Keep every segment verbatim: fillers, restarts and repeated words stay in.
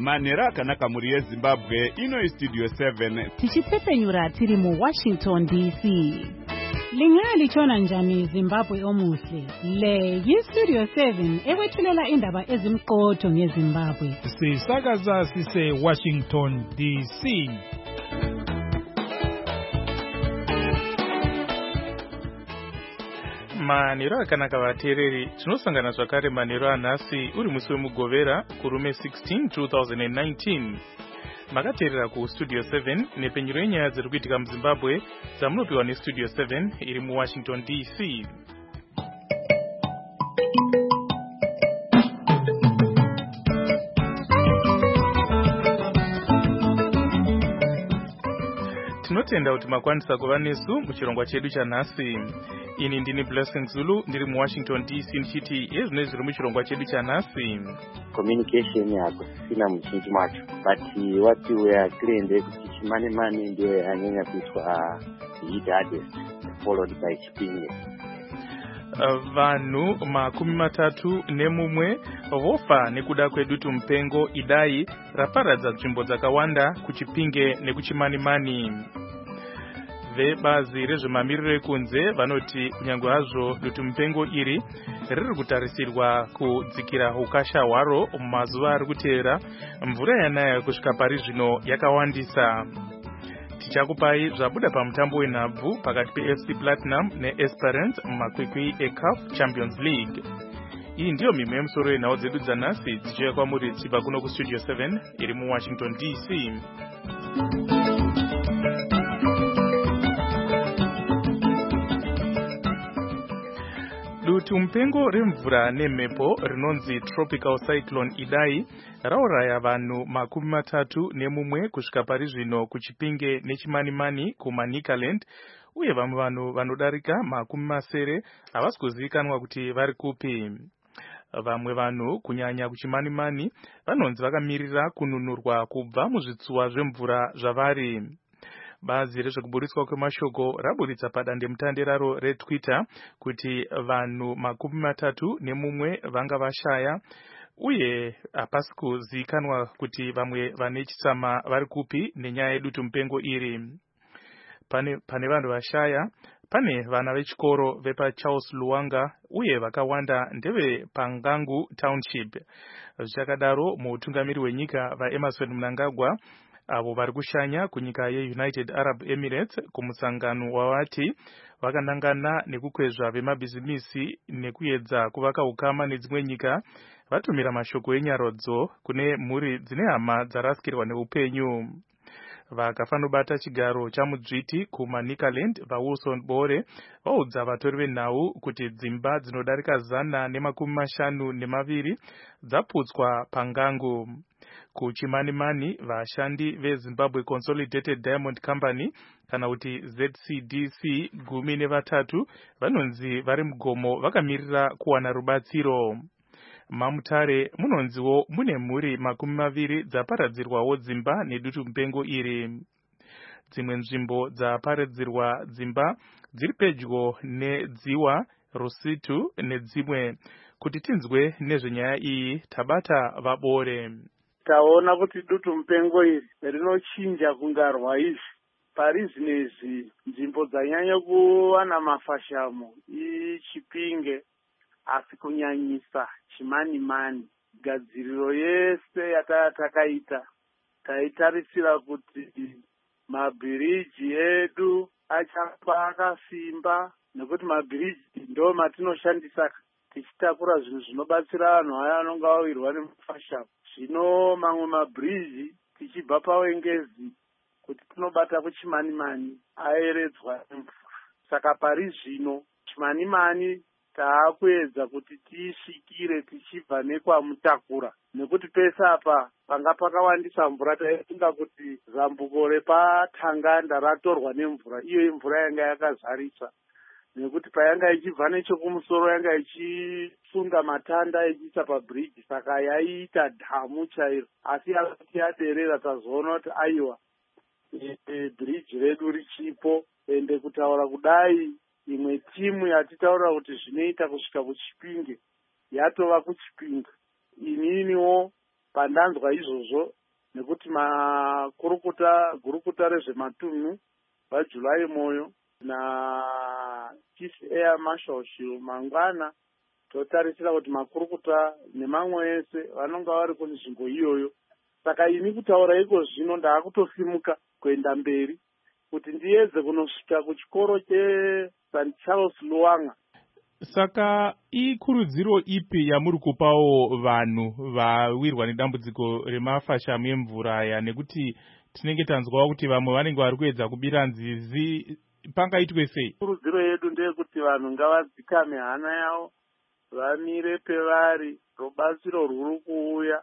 Manera akanaka muri yeZimbabwe ino Studio seven. Tichitsepenyura tiri mu Washington D C. Lingali chona njani Zimbabwe omuhle. Le yi Studio seven ewethulela indaba ezimqotho ngeZimbabwe. Sisakaza sise Washington D C. Manero akanaka vateereri, tinosangana zvakare manero anhasi uri musi wemugovera kurume sixteen two thousand nineteen. Makateerera ku Studio seven nepenyero yenyaya dziri kuitika muZimbabwe dzamunopiwa neStudio seven iri muWashington D C. Tinotenda kuti makwanisa kuva nesu muchirongwa chedu chanhasi. Ini ndini Blessing Zulu ndiri muWashington D C ndichiti ezvino zviri muchirongwa chedu chanhasi. Communication yako sina mchinji macho, but what we are clear kuti chimane mane ndio yanyanya kuitwa hidade followed by Chipinge. Vanhu makumi matatu nemumwe vofa nekuda kwedutu mupengo idai raparadza nzvimbo dzakawanda kuChipinge nekuchimanimani. Vebazi rezvemamiriro ekunze vanoti kunyange hazvo dutu mupengo iri riri kutarisirwa kudzikira ukasha hwaro mumazuva ari kuteera, mvura yanaya kusvika pari zvino yakawandisa. Tichakupai zvabuda pamutambo wenhabvu pakati peF C Platinum neEsperance mumakwikwi eCAF Champions League. Iyi ndiyo mimwe yemusoro yenhau dzedu dzanhasi dzichiuya kwamuri dzichibva kuno kuStudio seven iri muWashington D C. Dutu mupengo remvura nemhepo rinonzi Tropical Cyclone Idai rauraya vanhu makumi matatu nemumwe kusvika pari zvino kuChipinge nechimanimani kuManicaland, uye vamwe vanhu vanodarika makumi masere havasi kuzivikanwa kuti vari kupi. Vamwe vanhu kunyanya kuchimanimani vanonzi vakamirira kununurwa kubva muzvitsuwa zvemvura zvavari. Bazi rezvekuburiswa kwemashoko raburitsa padandemutande raro reTwitter kuti vanhu makumi matatu nemumwe vanga vashaya, uye hapasi kuzivikanwa kuti vamwe vane chitsama vari kupi nenyaya yedutu mupengo iri. Pane, pane vanhu vashaya, pane vana vechikoro vepaCharles Luwanga uye vakawanda ndeve Pangangu Township. Zvichakadaro muutungamiri wenyika vaEmerson Mnangagwa avo vari kushanya kunyika yeUnited Arab Emirates kumusangano wavati vakanangana nekukwezva vemabhizimisi nekuedza kuvaka ukama nedzimwe nyika, vatumira mashoko enyarodzo kune mhuri dzine hama dzarasikirwa neupenyu. Vakafanobata chigaro chamudzviti kuManicaland vaWilson Bore vaudza vatori venhau kuti dzimba dzinodarika zana nemakumi mashanu nemaviri dzaputswa Pangangu. Kuchimanimani vashandi veZimbabwe Consolidated Diamond Company kana kuti Z C D C gumi nevatatu vanonzi vari mugomo vakamirira kuwana rubatsiro. Mamutare munonziwo mune mhuri makumi maviri dzaparadzirwawo dzimba nedutu mupengo iri. Dzimwe nzvimbo dzaparadzirwa dzimba dziri pedyo nedziwa, Rusitu nedzimwe. Kuti tinzwe nezvenyaya iyi tabata vaBore. Taona kuti dutu mupengo iri rinochinja kungarwa izvi parizvinezvi nzvimbo dzanyanya kuwana mafashamo iChipinge, asi kunyanyisa chimanimani. Gadziriro yese yatatakaita taitarisira kuti mabhiriji edu achapa akasimba, nekuti mabhiriji ndo matinoshandisa tichitakura zvinhu zvinobatsira vanhu aya anonga awirwa nemafashamo. Zvino mamwe mabhiriji tichibva paWengezi kuti tinobata kuchimanimani aeredzwa nemvura. Saka pari zvino chimanimani taakuedza kuti tiisvikire tichibva nekwaMutakura, nekuti pese apa panga pakawandisa mvura taifunga kuti zambuko repaTanganda ratorwa nemvura, iyo imvura yanga yakazarisa, nekuti payanga ichibva nechekumusoro yanga ichisunga matanda ichiisa pabhiriji, saka yaiita dhamu chairo. Asi yakati yaderera tazoona kuti aiwa, bhiriji redu richipo, ende kutaura kudai imwe timu yatitaura kuti zvinoita kusvika kuChipinge yatova kuChipinge. Ininiwo pandanzwa izvozvo nekuti makurukuta gurukuta rezvematunhu vaJuly Moyo naChief Air Marshal Shiu mangwana totarisira kuti makurukuta nemamwe ese vanonga vari kunzvimbo iyoyo. Saka ini kutaura iko zvino ndaakutosimuka kuenda mberi kuti ndiyedze kunosvika kuchikoro cheSaint Charles Luwanga. Saka ikurudziro ipi yamuri kupawo vanhu vawirwa nedambudziko remafashamu emvura aya, nekuti tinenge tanzwawo kuti vamwe vanenge vari kuedza kubira nzizi, pangaitwe sei? Kurudziro yedu ndeyekuti vanhu ngavadzikame hana yavo, vamire pevari, rubatsiro rwuri kuuya.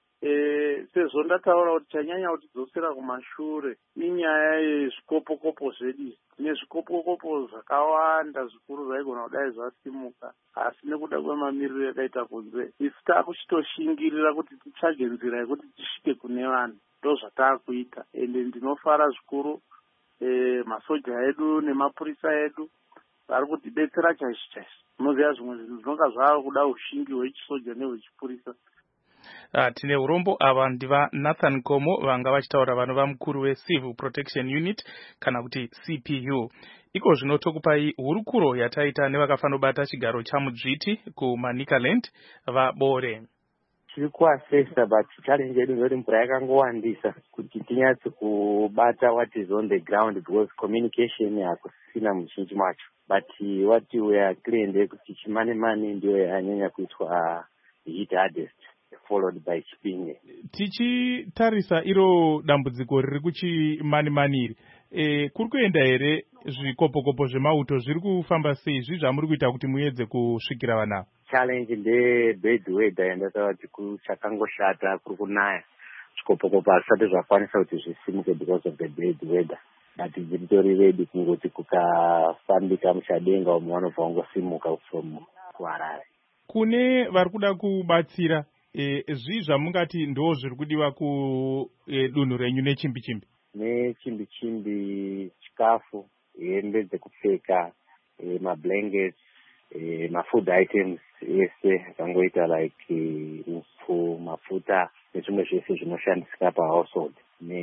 E, sezvo ndataura kuti chanyanya kutidzosera kumashure inyaya yezvikopokopo zvedu. Tine zvikopokopo zvakawanda zvikuru zvaigona kudai zvasimuka, asi nekuda kwemamiriro yakaita kunze isi taakuchitoshingirira kuti titsvage nzira yekuti tisvike kune vanhu. Ndo zvataakuita, ende ndinofara zvikuru e, masoja edu nemapurisa edu vari kutidetsera chaizvo chaizvo. Unoziva zvimwe zvinhu zvinonga zvava kuda ushingi hwechisoja nehwechipurisa. Uh, tine urombo ava ndiva Nathan Komo vanga vachitaura vanhu vamukuru weCivil Protection Unit kana kuti C P U. Iko zvino tokupai hurukuro yataita nevakafanobata chigaro chamudzviti kuManicaland vaBore. Tiri kuasesa but challenge yedu ndoti mvura yakangowandisa kuti tinyatse kubata what is on the ground because communication hakusina muzhinji macho. But what we are clear ndekuti chimane mane ndiyo yanyanya kuitwa heat hardest followed by Chipinge. Tichitarisa iro dambudziko riri kuchimani maniri, e, kuri kuenda here zvikopokopo zvemauto zviri kufamba sei? Zvi zvamuri kuita kuti muedze kusvikira vanhu? Challenge nde bad weather yandataura kuti chakangoshata kuri kunaya. Zvikopokopo hazvisati zvakwanisa kuti zvisimuke because of the bad weather. But zviritori ready kungoti kukafambika muchadenga umwe vanobva vangosimuka from kuHarare. Kune vari kuda kubatsira, E, zvi zvamungati ndo zviri kudiwa kudunhu e, renyu nechimbi chimbi? Nechimbi chimbi, chikafu, hembe dzekupfeka, e, mablankets, e, mafood items ese akangoita like upfu, mafuta nezvimwe zvese zvinoshandisika pahousehold,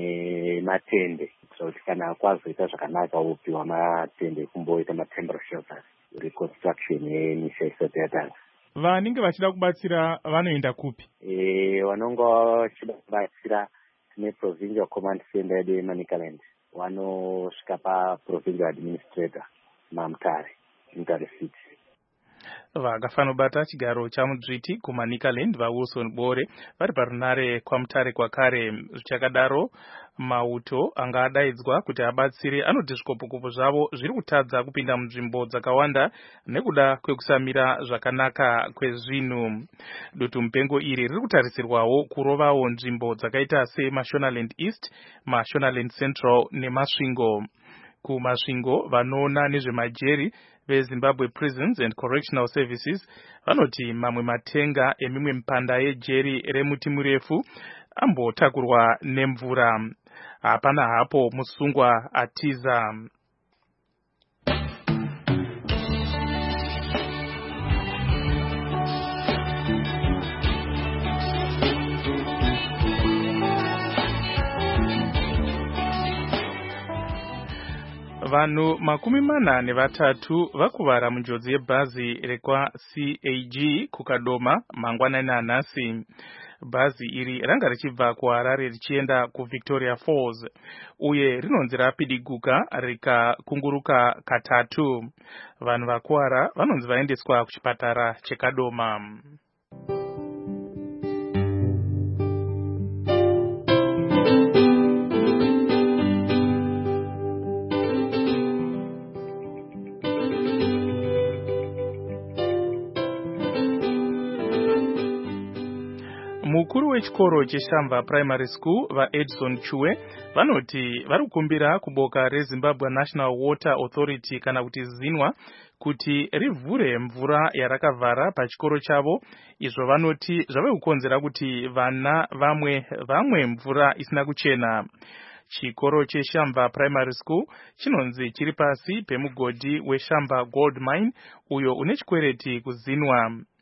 nematende kuti kana kwazoita zvakanaka upiwa matende ekumboita matemporary shelters, reconstruction yemisha isati yatanga. Vanenge vachida kubatsira vanoenda kupi? E, vanonga vachida kubatsira tine provincial command center yedu yeManicaland, vanosvika paprovincial administrator maMutare, Mutare City. Vakafanobata chigaro chamudzviti kuManicaland vaWilson Bore vari parunare kwaMutare kwakare. Zvichakadaro mauto anga adaidzwa kuti abatsire anoti zvikopokopo zvavo zviri kutadza kupinda munzvimbo dzakawanda nekuda kwekusamira zvakanaka kwezvinhu. Dutu mupengo iri riri kutarisirwawo kurovawo nzvimbo dzakaita seMashonaland East, Mashonaland Central neMasvingo. Kumasvingo vanoona nezvemajeri veZimbabwe Prisons and Correctional Services vanoti mamwe matenga emimwe mipanda yejeri remuti murefu ambotakurwa nemvura. Hapana hapo musungwa atiza. Vanhu makumi mana nevatatu vakuvara munjodzi yebhazi rekwa C A G kukadoma mangwanani anhasi. Bhazi iri ranga richibva kuHarare richienda kuVictoria Falls uye rinonzi rapidiguka rikakunguruka katatu. Vanhu vakuwara vanonzi vaendeswa kuchipatara cheKadoma. Mukuru wechikoro cheShamva Primary School vaEdson Chue vanoti vari kukumbira kuboka reZimbabwe National Water Authority kana kuti ZINWA kuti rivhure mvura yarakavhara pachikoro chavo, izvo vanoti zvave kukonzera kuti vana vamwe vamwe mvura isina kuchena. Chikoro cheShamva Primary School chinonzi chiri pasi pemugodhi weShamva Gold Mine uyo une chikwereti kuZINWA.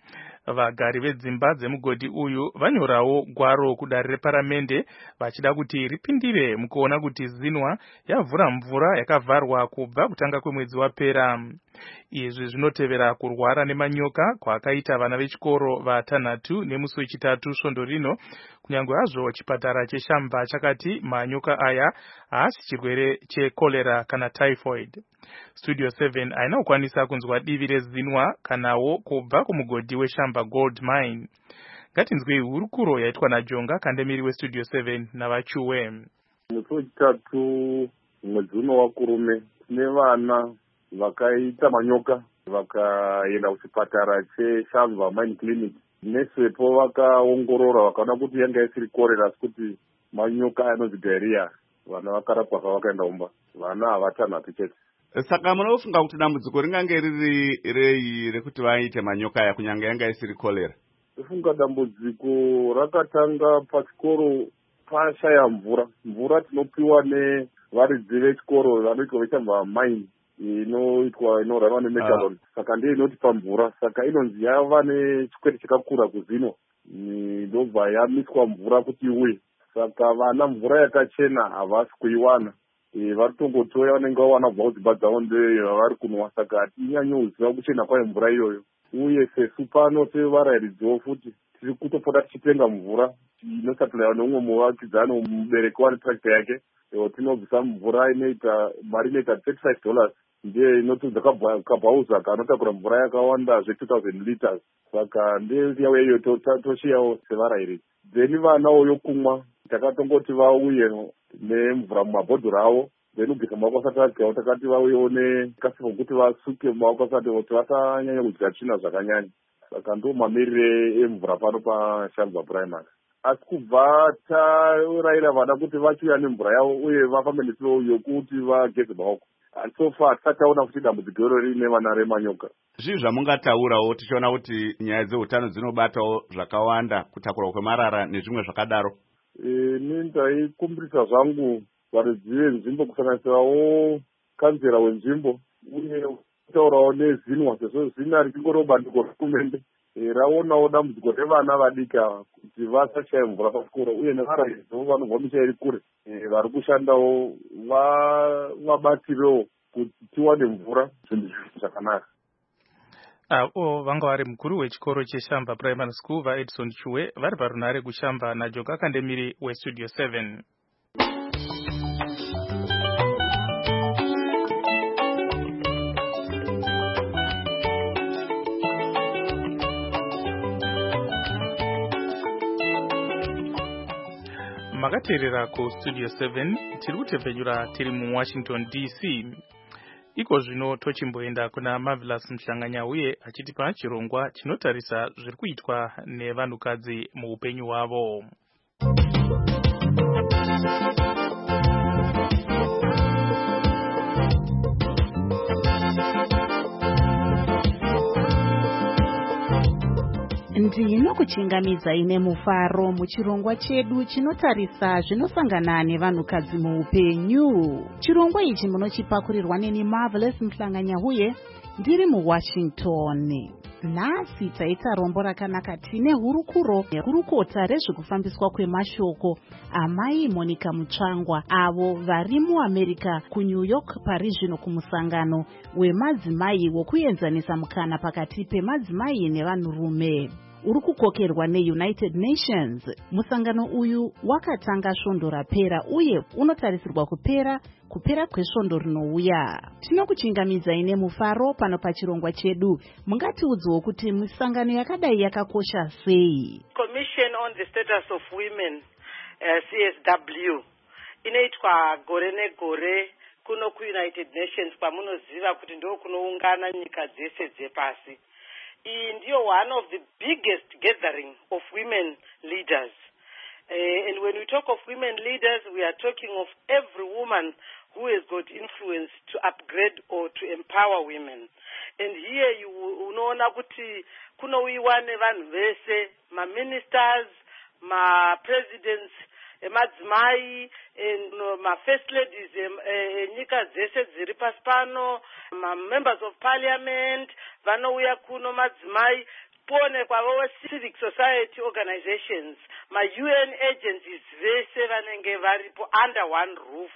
Vagari vedzimba dzemugodhi uyu vanyorawo gwaro kudare reparamende vachida kuti ripindire mukuona kuti zinwa yavhura mvura yakavharwa kubva kutanga kwemwedzi wapera. Izvi zvinotevera kurwara nemanyoka kwakaita vana vechikoro vatanhatu nemusi wechitatu svondo rino, kunyange hazvo chipatara cheshamba chakati manyoka aya haasi chirwere chekolera kana typhoid. Studio seven haina kukwanisa kunzwa divi rezinwa kanawo kubva kumugodhi weshamba gold mine. Ngatinzwei hurukuro yaitwa naJonga kandemiri weStudio seven navachuwe. Musi wechitatu mwedzi uno wakurume tine vana vakaita manyoka vakaenda kuchipatara cheshamba mine clinic. Nesepo vakaongorora vakaona kuti yanga isiri korera asi kuti manyoka anonzi diarrhea. Vana vakarapwa vakaenda umba. Vana havatanhatu chete. Saka munofunga kuti dambudziko ringange riri rei rekuti vaite manyoka aya kunyange yanga isiri kolera? Tofunga dambudziko rakatanga pachikoro pashaya mvura. Mvura tinopiwa nevaridzi vechikoro vanoitwa vechamba mine inoitwa inorarama nemetalon. Saka ndiyo inotipa mvura. Saka inonzi yava nechikwete chakakura kuzino. Ndobva yamiswa mvura kuti iwe. Saka vana mvura yakachena havasi kuiwana. Varitongotoya vanenge vawana kubva kudzimba dzavo ndevari kunwa. Saka hatinyanyo kuziva kuchena kwayo mvura iyoyo. Uye sesu pano sevarayiridziwo futi tiri kutopota tichitenga mvura inosapliwa neumwe muvakidzani mubereki wane tractor yake. Tinobvisa mvura inoita mari inoita thirty-five dollars ndiye inotudza kabhauzaka anotakura mvura yakawanda zve two thousand liters. Saka ndeyauya iyo toshiyawo sevarayiridzi. Then vanawo yokumwa takatongoti vauye nemvura mumabhodhoro avo. Then ugeza maoko asati adyawo takati vauyewo nekasipo kuti vasuke maoko asati kuti vasanyanya kudya tsvina zvakanyanya. Saka ndo mamirire emvura pano paShamva primary. Asi kubva taurayira vana kuti vachiuya nemvura yavo uye vafambe neslow yokuti vageze maoko. So far tisati taona kuti dambudziko iroro rine vana remanyoka. Zvii zvamungataurawo tichiona kuti nyaya dzeutano dzinobatawo zvakawanda, kutakura kwemarara nezvimwe zvakadaro? Ini ndaikumbirisa zvangu varidzi venzvimbo kusanganisirawo kanzera wenzvimbo uye kutaurawo nezinwa sezvo zina richingoro bandiko rehurumende raonawo dambudziko revana vadika kuti vasashaya mvura pachikoro uye nevaraidzo vanobva misha iri kure vari kushandawo vabatirewo kuti tiwane mvura zvinhu zvakanaka. Avo vanga vari mukuru wechikoro cheshamba primary school vaEdison Chuwe vari parunhare kushamba naJonga kandemiri weStudio seven. Makateerera kuStudio seven tiri kutepfenyura tiri muWashington D C. Iko zvino tochimboenda kuna Marvelous Mhlanganya uye achitipa chirongwa chinotarisa zviri kuitwa nevanhukadzi muupenyu hwavo. Ndinokuchingamidza ine mufaro muchirongwa chedu chinotarisa zvinosangana nevanhukadzi muupenyu. Chirongwa ichi munochipakurirwa neni Marvelous Mhlanganya uye ndiri muWashington. Nhasi taita rombo rakanaka tine hurukuro nekurukota rezvekufambiswa kwemashoko amai Monica Mutsvangwa avo vari muAmerica kuNew York pari zvino kumusangano wemadzimai wokuenzanisa mukana pakati pemadzimai nevanhurume uri kukokerwa neUnited Nations. Musangano uyu wakatanga svondo rapera uye unotarisirwa kupera kupera kwesvondo rinouya. Tinokuchingamidza ine mufaro pano pachirongwa chedu. Mungatiudzewo kuti misangano yakadai yakakosha sei? Commission on the Status of Women, uh, C S W, inoitwa gore negore kuno kuUnited Nations kwamunoziva kuti ndo kunoungana nyika dzese dzepasi. Iyi ndiyo one of the biggest gathering of women leaders. Uh, and when we talk of women leaders, we are talking of every woman who has got influence to upgrade or to empower women. And here you unoona kuti kunowiwa nevanhu vese, ma ministers, ma presidents, emadzimai, ma first ladies enyika dzese dziri pasi pano, ma members of parliament vanouya kuno madzimai poonekwawo civic society organizations, ma-U N agencies vese vanenge varipo under one roof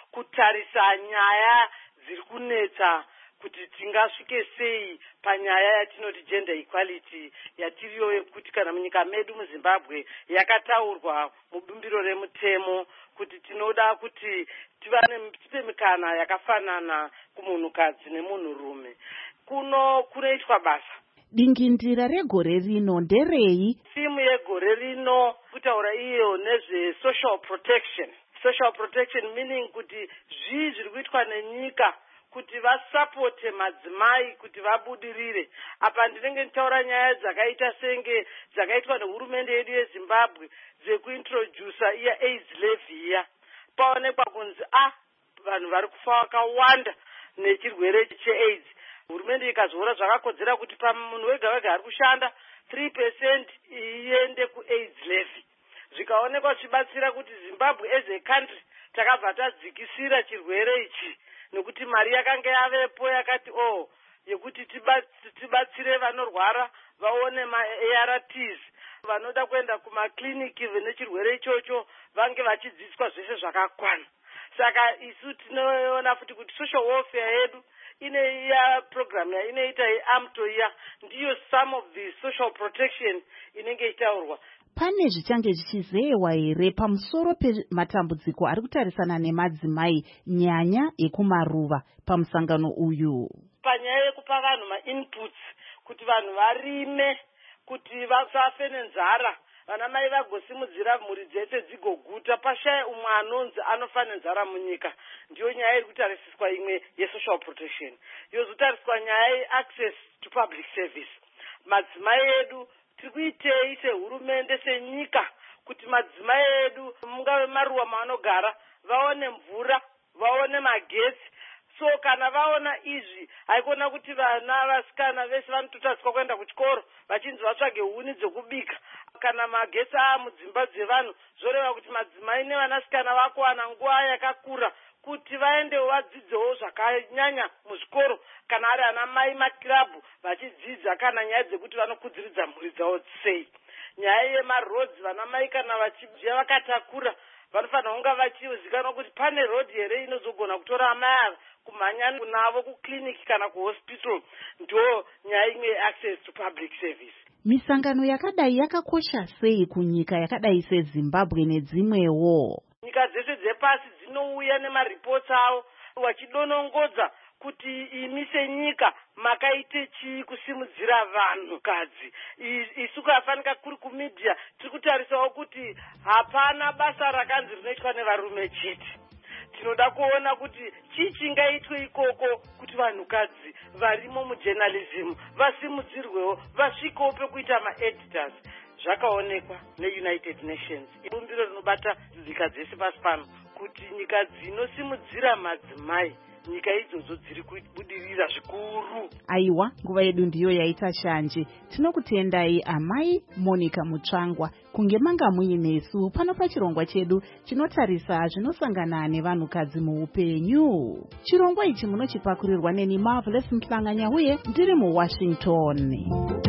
kutarisa nyaya dziri kunetsa kuti tingasvike sei panyaya yatinoti gender equality yatiriyo yekuti kana munyika medu muZimbabwe yakataurwa mubumbiro remutemo kuti tinoda kuti tipe mikana yakafanana kumunhukadzi nemunhurume. Kuno kunoitwa basa. Dingindira regore rino nderei? Simu yegore rino kutaura iyo nezve social protection. Social protection meaning kuti zvii zviri kuitwa nenyika kuti vasapote madzimai kuti vabudirire. Apa ndinenge nditaura nyaya dzakaita senge dzakaitwa nehurumende yedu yeZimbabwe dzekuintrodusa iya AIDS levy iya. Paonekwa kunzi ah vanhu vari kufa vakawanda nechirwere cheAIDS. Hurumende ikazoona zvakakodzera kuti pamunhu wega wega ari kushanda three percent iende kuAIDS levy. Zvikaonekwa zvibatsira kuti Zimbabwe as a country takabva tadzikisira chirwere ichi nekuti mari yakanga yavepo yakati oh yekuti tibatsire vanorwara vaone ma-A R Ts, vanoda kuenda kumakliniki nechirwere ichocho vange vachidzidziswa zvese zvakakwana. Saka isu tinoona futi kuti social welfare yedu ine iya program ya inoita yeAMTO iya ndiyo some of the social protection inenge itaurwa. Pane zvichange zvichizewa here pamusoro pematambudziko ari kutarisana nemadzimai nyanya ekumaruva pamusangano uyu? Panyaya yekupa vanhu ma-inputs kuti vanhu varime kuti vasafe nenzara, vana mai vagosimudzira mhuri dzese dzigoguta, pashaya umwe anonzi anofa nenzara munyika. Ndiyo nyaya iri kutarisiswa imwe ye-social protection. Yozotariswa nyaya ye-access to public service. Madzimai edu tiri kuitei sehurumende senyika kuti madzimai edu mungave maruwa maanogara vaone mvura, vaone magetsi. So kana vaona izvi haikona kuti vana vasikana vese vanototariswa kuenda kuchikoro vachinzi vatsvage huni dzekubika kana magetsi aa mudzimba dzevanhu, zvoreva kuti madzimai nevanasikana vakuwana nguva yakakura kuti vaendewo vadzidzewo zvakanyanya muzvikoro kana ari ana mai makirabhu vachidzidza kana nyaya dzekuti vanokudziridza mhuri dzavo sei. Nyaya yemarodzi, vana mai kana vachibva vakatakura vanofanira kunga vachizikanwa kuti pane rodhi here inozogona kutora amai ava kumhanya navo kukliniki kana kuhospital. Ndo nyaya imwe yeaccess to public service. Misangano yakadai yakakosha sei kunyika yakadai seZimbabwe nedzimwewo? Nyika dzese dzepasi dzinouya nemaripoti avo vachidonongodza kuti imi senyika makaite chii kusimudzira vanhukadzi. Isu kafanika kuri kumedia tiri kutarisawo kuti hapana basa rakanzi rinoitwa nevarume chete. Tinoda kuona kuti chii chingaitwe ikoko kuti vanhukadzi varimo mujournalism vasimudzirwewo vasvikewo pekuita maeditors. Zvakaonekwa neUnited Nations, bumbiro rinobata nyika dzese pasi pano, kuti nyika dzinosimudzira madzimai nyika idzodzo dziri kubudirira zvikuru. Aiwa, nguva yedu ndiyo yaita shanje. Tinokutendai amai Monica Mutsvangwa kunge manga muinesu pano pachirongwa chedu chinotarisa zvinosangana nevanhukadzi muupenyu. Chirongwa ichi munochipakurirwa neni Marvelous Mhlanganya uye ndiri muWashington.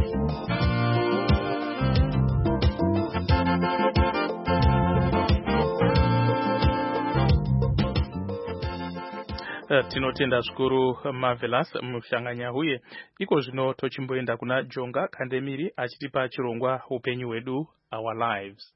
Tinotenda zvikuru Marvelous Mhlanganya uye iko zvino tochimboenda kuna Jonga Kandemiri achitipa chirongwa upenyu hwedu, Our Lives.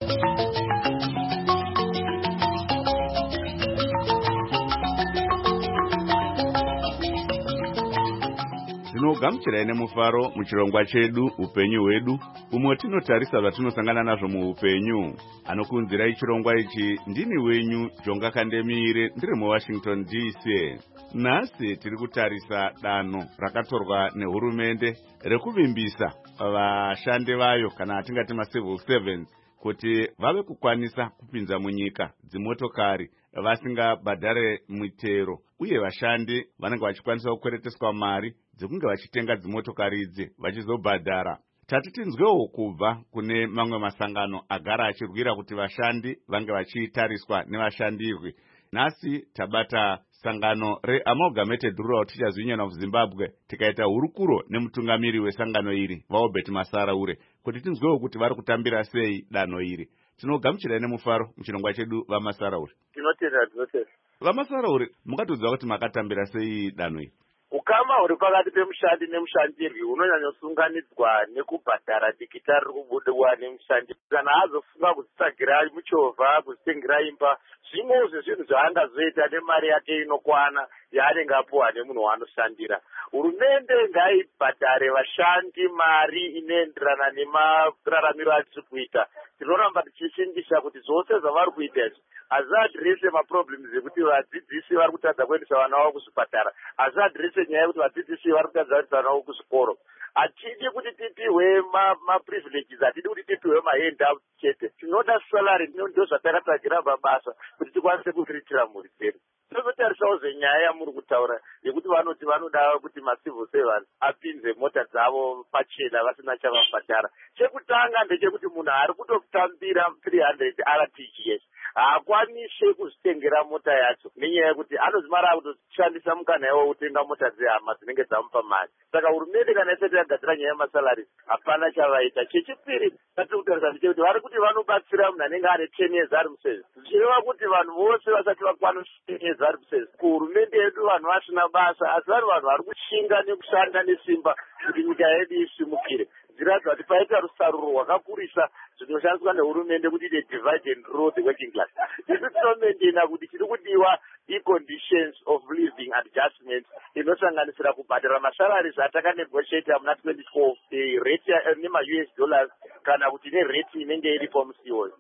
Tinogamuchirai nemufaro muchirongwa chedu upenyu hwedu, umwe tinotarisa zvatinosangana nazvo muupenyu. Anokunzirai chirongwa ichi ndini wenyu Jonga Kandemire, ndiri muWashington D C. Nhasi tiri kutarisa danho rakatorwa nehurumende rekuvimbisa vashandi vayo kana atingati ma-civil servants kuti vave kukwanisa kupinza munyika dzimotokari vasingabhadhare mitero, uye vashandi vanenge vachikwanisa kukwereteswa mari dzekunge vachitenga dzimotokari idzi vachizobhadhara. Tati tinzwewo kubva kune mamwe masangano agara achirwira kuti vashandi vange vachitariswa nevashandirwi. nhasi tabata sangano reamalgamated rural teachers union of zimbabwe tikaita hurukuro nemutungamiri wesangano iri vaobert masaraure kuti tinzwewo kuti vari kutambira sei danho iri. Tinogamuchirai nemufaro muchirongwa chedu vamasaraure. Tinotenda, tinotenda. Vamasaraure, mungatiudza kuti makatambira sei danho iri? Ukama huri pakati pemushandi nemushandirwi hunonyanyosunganidzwa nekubhadhara dikita riri kubudiwa nemushandi. Kana azofunga kuzvitsvagira muchovha, kuzvitengera imba, zvimwewo zvezvinhu zvaangazoita nemari yake inokwana yaanenge apuwa nemunhu waanoshandira. Hurumende ngaibhadhare vashandi mari inoenderana nemararamiro atiri kuita. Tinoramba tichishingisa kuti zvose zvavari kuita izvi hazviadhirese maproblems ekuti vadzidzisi vari kutadza kuendesa vana vavo kuzvipatara, hazviadhirese nyaya yekuti vadzidzisi vari kutadza kuendesa vana vavo kuzvikoro. Hatidi kuti tipiwe maprivileges, hatidi kuti tipiwe mahandout chete. Tinoda salary, ndo zvatakatsvagira mabasa kuti tikwanise kuriritira mhuri dzedu. Tozotarisawo zenyaya yamuri kutaura yekuti vanoti vanoda kuti macivil servants apinze mota dzavo pachena vasina chavabhadhara. Chekutanga ndechekuti munhu ari kutotambira three hundred R T G S haakwanise kuzvitengera mota yacho nenyaya yekuti anozimara kutoshandisa mukana iwo kutenga mota dzehama dzinenge dzamupa mari. Saka hurumende kana isati yagadzira nyaya yemasalaries hapana chavaita. Chechipiri atiri kutarisa ndechekuti vari kuti vanobatsira munhu anenge ane ten years ari musezi, zvichireva kuti vanhu vose vasati vakwanisa ten years ari musezi. Kuhurumende yedu vanhu vasina basa, asi vari vanhu vari kushinga nekushanda nesimba kuti nyika yedu isimukire. Zviratidza kuti paita rusaruro rwakakurisa zvinoshandiswa nehurumende kuti ite divide and rule the working class. Isu tinomentena kuti chiri kudiwa i-conditions of living adjustment inosanganisira kubhadhara masalaries atakanegotiata muna twenty four rate nema-U S dollars kana kuti nerate inenge iripo musi iwoyo.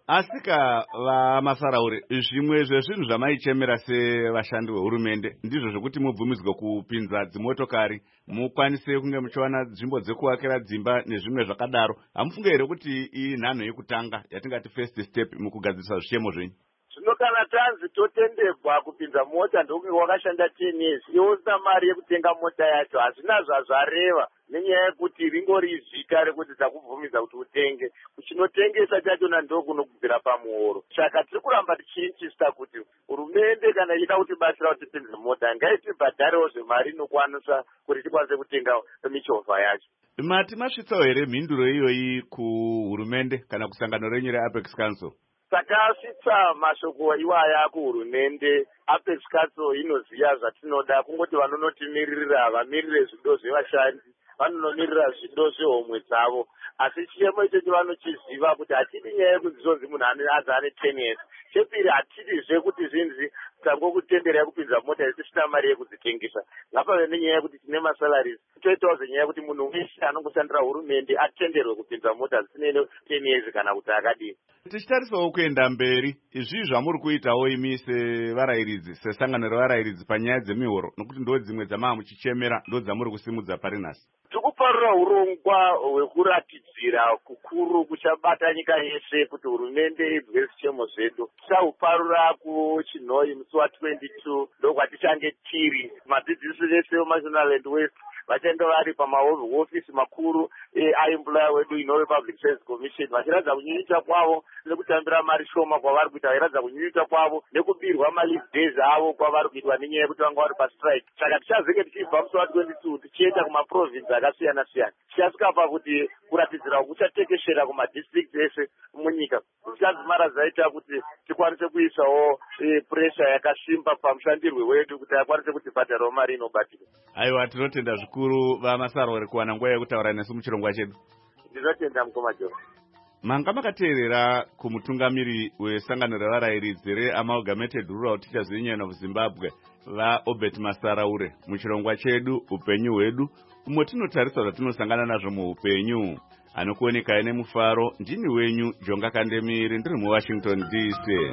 Asika vamasaraure, zvimwe zvezvinhu zvamaichemera sevashandi vehurumende ndizvo zvokuti mubvumidzwe kupinza dzimotokari, mukwanise kunge muchiwana nzvimbo dzekuakira dzimba nezvimwe zvakadaro. Hamufunge here kuti iyi nhanho yekutanga yatingati first step mukugadzirisa zvichemo zvenyu? Zvino kana tanzi totenderwa kupinza mota ndokunge wakashanda ten years iwo usina mari yekutenga mota yacho, hazvina zvazvareva nenyaya yekuti ringori zita rekuti takubvumidza kuti utenge. Kuchinotengesa chachona ndokunobvira pamuoro. Saka tiri kuramba tichiinsista kuti hurumende kana ichida kutibatsira kuti tipinze mota ngaitibhadharewo zvemari inokwanisa kuti tikwanise kutenga michovha yacho. Mati masvitsawo here mhinduro iyoyi kuhurumende kana kusangano renyu reApex Council? Takasvitsa mashoko iwaya kuhurumende. Apex Council inoziva zvatinoda, kungoti vanonotimirira vamirire zvido zvevashandi, vanonomirira zvido zvehomwe dzavo. Asi chiyemo ichocho vanochiziva kuti hatidi nyaya yekuti zvonzi munhu aza ane ten years. Chepiri hatidizve kuti zvinzi tangokutendera yekupinza mota isina mari yekudzitengesa. Ngapave nenyaya yekuti tine masalaries. Toitawo zenyaya yekuti munhu weshe anongoshandira hurumende atenderwe kupinza mota dzisine ten years kana kuti akadini. Tichitarisawo kuenda mberi, izvi zvamuri kuitawo imi sevarayiridzi, sesangano revarayiridzi panyaya dzemihoro, nokuti ndo dzimwe dzamava muchichemera, ndo dzamuri kusimudza pari nhasi. Tikuparura urongwa hwekuratidzira kukuru kuchabata nyika yese kuti hurumende ibve zvichemo zvedu. Tichahuparura kuChinhoyi musi wa twenty-two ndokwatichange tiri. Madzidzisi vese veMashonaland West vachaenda vari pamahofisi makuru aemployer wedu inove Public Service Commission, vachiratidza kunyunyuta kwavo nekutambira mari shoma kwavari kuita, vachiratidza kunyunyuta kwavo nekubirwa maleave days avo kwavari kuitwa nenyaya yekuti vanga vari pastrike. Saka tichazenge tichibva musi wa twenty-two tichienda kumaprovinsi akasiyana siyana, tichasvika pakuti kuratidzira kuchatekeshera kumadistrict ese munyika. Tichazimara zaita kuti tikwanise kuisawo pressure yakasimba pamushandirwe wedu kuti akwanise kutibhadharawo mari inobatika. Aiwa, tinotenda zvikuru vamasaraure kuwana nguva yekutaura nesu muchirongwa chedu. Ndinotenda mukoma John. Manga makateerera kumutungamiri wesangano revarayiridzi reAmalgamated Rural Teachers Union of Zimbabwe vaObert Masaraure muchirongwa chedu upenyu hwedu, umwe tinotarisa zvatinosangana nazvo muupenyu. Anokuoneka ine mufaro, ndini wenyu Jonga Kandemiri, ndiri muWashington D C.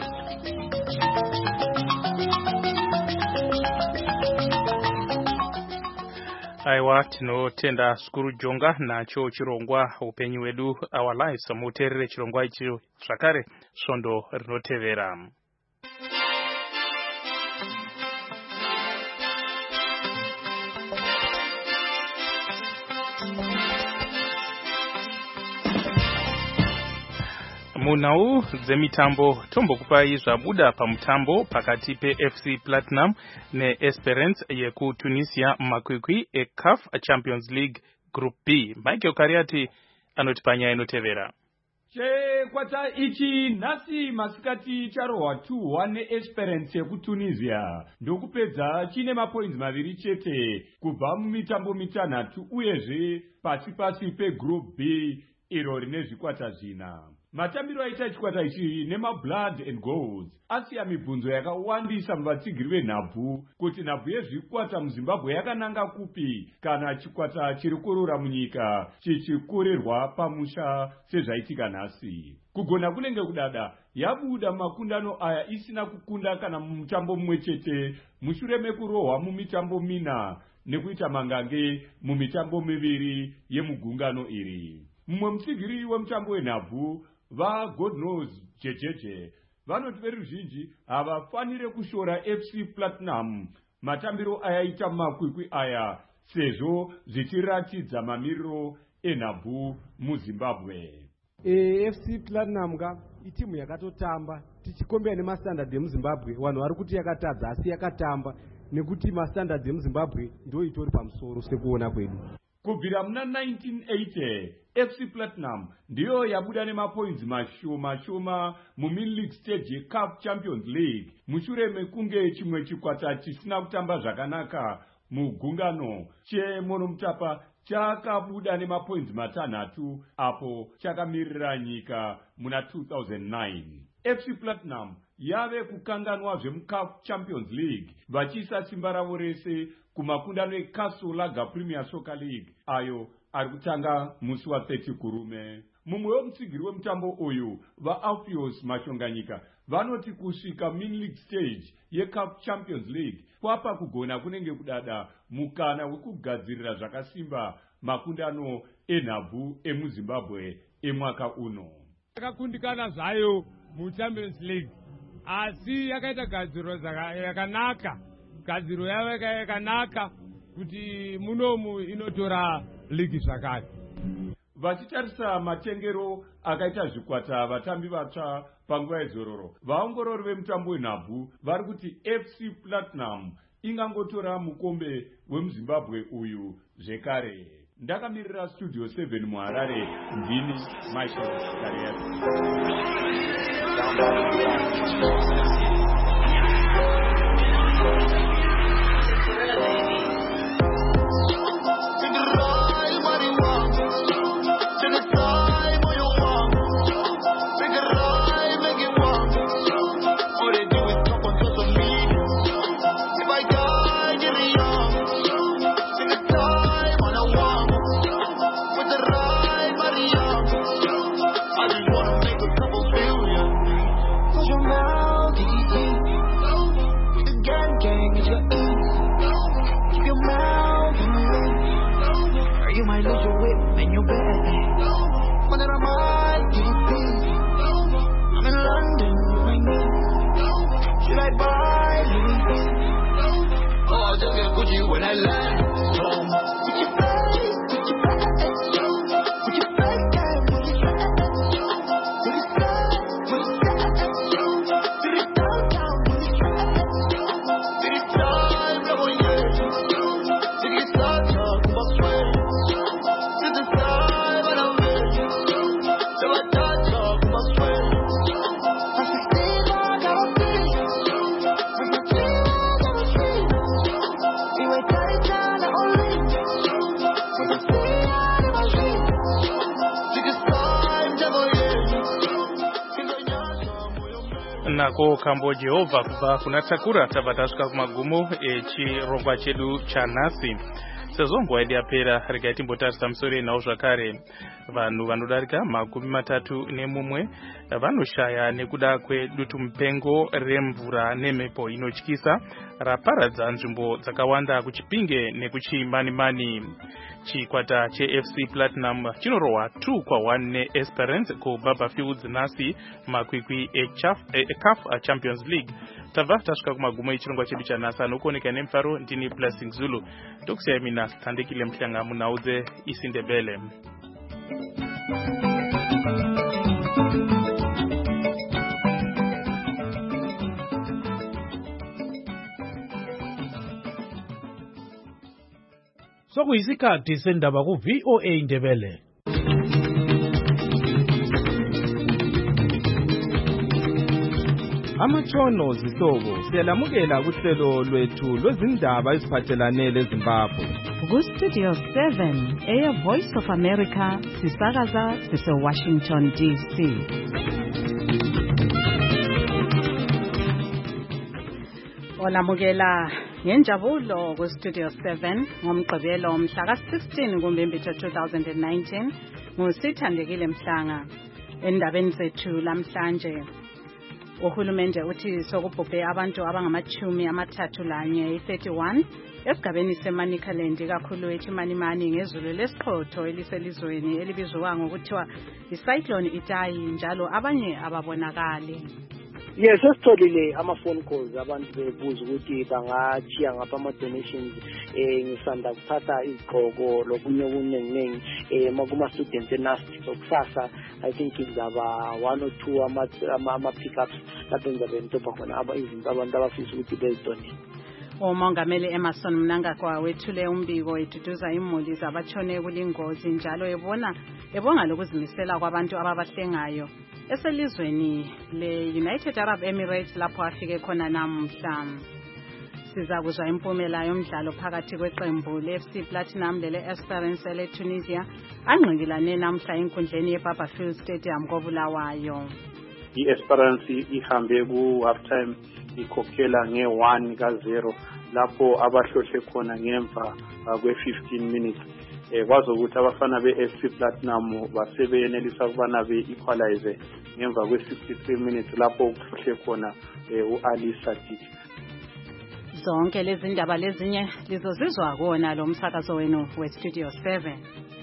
Aiwa, tinotenda zvikuru Jonga nacho chirongwa upenyu hwedu our lives. Muteerere chirongwa ichi zvakare svondo rinotevera. Munau dzemitambo tombokupai zvabuda pamutambo pakati pe F C Platinum ne Esperance yekuTunisia makwikwi e C A F Champions League Group B. Michael Kariati anoti panyaya inotevera. Chekwata ichi nhasi masikati charohwa two one neEsperance yekuTunisia ndokupedza chine mapoints maviri chete kubva mumitambo mitanhatu uyezve pasi pasi peGroup B iro rine zvikwata zvina. Matambiro aita chikwata ichi nemablood and goals asiya mibvunzo yakawandisa muvatsigiri venhabvu kuti nhabvu yezvikwata muZimbabwe yakananga kupi kana chikwata chiri kurura munyika chichikurirwa pamusha sezvaitika nhasi. Kugona kunenge kudada yabuda makundano aya isina kukunda kana mumutambo mumwe chete mushure mekurohwa mumitambo mina nekuita mangange mumitambo miviri yemugungano iri. Mumwe mutsigiri wemutambo wenhabvu va God knows jejeje vanoti veruzhinji havafanire kushora F C Platinum matambiro ayaita makwikwi aya sezvo zvichiratidza mamiriro enhabvu muZimbabwe. E, F C Platinum ka itimu yakatotamba tichikombera nemastandard emuZimbabwe vanhu vari kuti yakatadza asi yakatamba nekuti mastandard emuZimbabwe ndo itori pamusoro sekuona kwedu. Kubvira muna nineteen eighty F C Platinum ndiyo yabuda nemapoints mashoma shoma mumid-league stage ye C A F Champions League mushure mekunge chimwe chikwata chisina kutamba zvakanaka mugungano cheMonomotapa chakabuda nemapoints matanhatu apo chakamirira nyika muna two thousand nine. F C Platinum yave kukanganwa zvemuC A F Champions League vachiisa simba ravo rese kumakundano eCastle Lager Premier Soccer League ayo ari kutanga musi wa thirty kurume. Mumwe wemutsigiri wemutambo uyu vaAlpheus Mashonganyika vanoti kusvika mid-league stage ye C A F Champions League kwapa kugona kunenge kudada mukana wekugadzirira zvakasimba makundano enhabvu emuZimbabwe emwaka uno. Yakakundikana zvayo muChampions League asi yakaita gadziro yakanaka, gadziro yavo yakanaka kuti munomu inotora ligi zvakare. Vachitarisa matengero akaita zvikwata vatambi vatsva panguva yezororo, vaongorori vemutambo wenhabvu vari kuti F C Platinum ingangotora mukombe wemuZimbabwe uyu zvekare. Ndakamirira studio seven muHarare, ndini Michael Kariati. Nako kambo Jehovah kubva kuna Takura tabva tasvika kumagumo echirongwa chedu chanhasi. Sezvo nguva yedu yapera regai timbotarisa musoro yenhau zvakare. Vanhu vanodarika makumi matatu nemumwe vanoshaya nekuda kwedutu mupengo remvura nemhepo inotyisa raparadza nzvimbo dzakawanda kuChipinge nekuchiManimani. Chikwata cheF C Platinum chinorohwa two kwa one neEsperance kuBaba Fields nhasi makwikwi eC A F Champions League. Tabva tasvika kumagumo echirongwa chedu chanhasi anokuoneka nemufaro. Ndini Blessing Zulu. Ndokusiyai mina Thandekile Mhlanga munhau dzeIsindebele. Sokuyisikhathi sendaba ku V O A Indebele. Amatshono zihlobo siyalamukela kuhlelo lwethu lwezindaba eziphathelane leZimbabwe. Ku-Studio seven, Air Voice of America, sisakaza sise-Washington D C. Olamukela ngenjabulo ku-Studio seven ngomgqibelo mhla ka-sixteen kuMbimbithi two thousand nineteen ngusithandekile Mhlanga. Endabeni zethu lamhlanje, uhulumende uthi sokubhubhe abantu abangamachumi amathathu lanye thirty-one esigabeni seManicaland kakhulu eChimanimani ngezulu lesiqhotho eliselizweni elibizwa ngokuthiwa icyclone Idai, njalo abanye ababonakali. Yes, sesitholile ama-phone calls abantu bebuza ukuthi bangachiya ngapha ama-donations eh ngisanda kuthatha izigqoko lokunye okuningi eh makuma-students enasti sokusasa. I think izaba one or two ama-pickups lapho enzabe nitopha khona izinto abantu abafisa ukuthi bezidonate. uMongameli Emerson Mnangagwa wethule umbiko eduduza imuli zabatshone kulingozi, njalo ebona ebonga lokuzimisela kwabantu ababahlengayo eselizweni le-United Arab Emirates lapho afike khona namhla. Siza kuzwa impumela yomdlalo phakathi kweqembu le-F C Platinum lele-Esperance ele-Tunisia angqikilane namhla enkundleni ye-Barberfield Stadium koBulawayo. I-Esperance ihambe ku-half time ikhokhela nge-one ka zero lapho abahlohle khona ngemva kwe-fifteen minutes. Eh kwazokuthi abafana be-F C Platinum basebenelisa ukubana be-equalize ngemva kwe-sixty-three minutes lapho kuhlohle khona u-Ali Sadiq. Zonke lezi ndaba lezinye lizozizwa kona lo msakazo wenu we-Studio seven.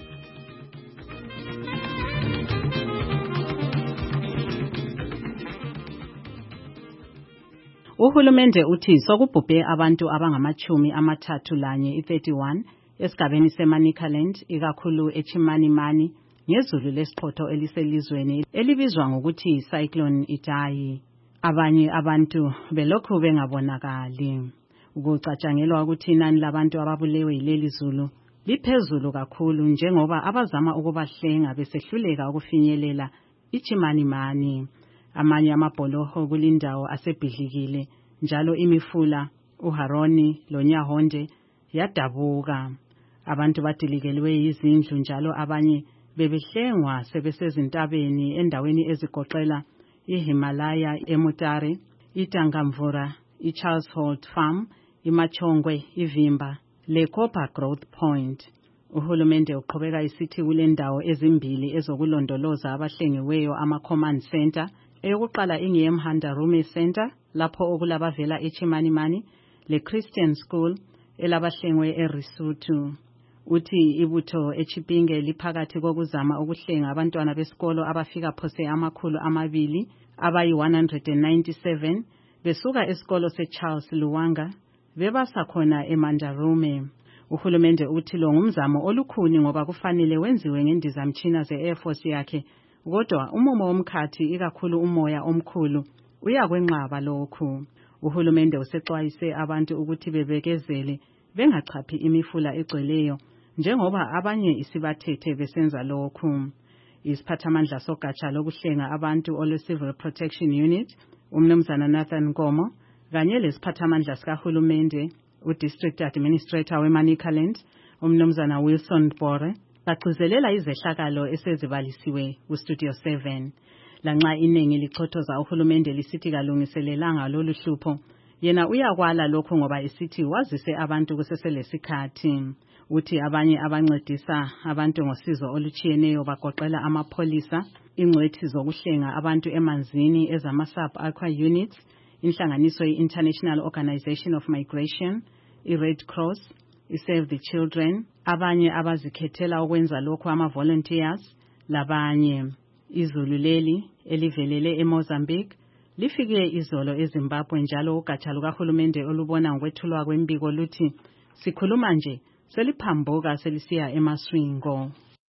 Uhulumende uthi sokubhubhe abantu abangamachumi amathathu lanye thirty-one esigabeni seManicaland ikakhulu eChimanimani ngezulu lesiqhotho eliselizweni elibizwa ngokuthi Cyclone Idai. Abanye abantu belokhu bengabonakali. Ukucatshangelwa ukuthi inani labantu ababulewe yileli zulu liphezulu kakhulu, njengoba abazama ukubahlenga besehluleka ukufinyelela iChimanimani. Amanye amabholoho kulindawo asebhidlikile, njalo imifula uHaroni loNyahonde yadabuka. Abantu badilikelwe izindlu, njalo abanye bebehlengwa sebesezintabeni endaweni ezigoqela iHimalaya eMutare, iTangamvura, iCharles Holt Farm, iMachongwe, iVimba leCopper Growth Point. Uhulumende uqhubeka isithi kule ndawo ezimbili ezokulondoloza abahlengiweyo ama-command center. Eyokuqala ingeyeMhandarume Center lapho okulabavela eChimanimani, le-Christian School elabahlengwe eRisuthu. Uthi ibutho eChipinge liphakathi kokuzama ukuhlenga abantwana besikolo abafika phose amakhulu amabili abayi one hundred ninety-seven besuka esikolo seCharles Luwanga bebasa khona eMhandarume. Uhulumende uthi lo ngumzamo olukhuni ngoba kufanele wenziwe ngendizamtshina ze-Air Force yakhe, kodwa umumo womkhathi ikakhulu umoya omkhulu uyakwenqaba lokhu. Uhulumende usexwayise abantu ukuthi bebekezele bengachaphi imifula egcweleyo, njengoba abanye isibathethe besenza lokhu. Isiphathamandla sogatsha lokuhlenga abantu ole-Civil Protection Unit, umnumzana Nathan Nkomo, kanye lesiphathamandla sikahulumende, u-District Administrator weManicaland, umnumzana Wilson Bore, bagcizelela izehlakalo esezibalisiwe ku-Studio seven. Lanxa iningi lichothoza uhulumende lisithi kalungiselelanga lolu hlupho, yena uyakwala lokho ngoba isithi wazise abantu kuseselesikhathi. Uthi abanye abancedisa abantu ngosizo oluchiyeneyo bagoqela amapolisa, ingcwethi zokuhlenga abantu emanzini ezama-sub-aqua units, inhlanganiso ye-International Organization of Migration, i-Red Cross, i-Save the Children, abanye abazikhethela ukwenza lokho ama-volunteers, labanye. Izulu leli elivelele eMozambique lifike izolo eZimbabwe, njalo ugatsha lukahulumende olubona ngokwethulwa kwembiko luthi sikhuluma nje seliphambuka selisiya emaswingo.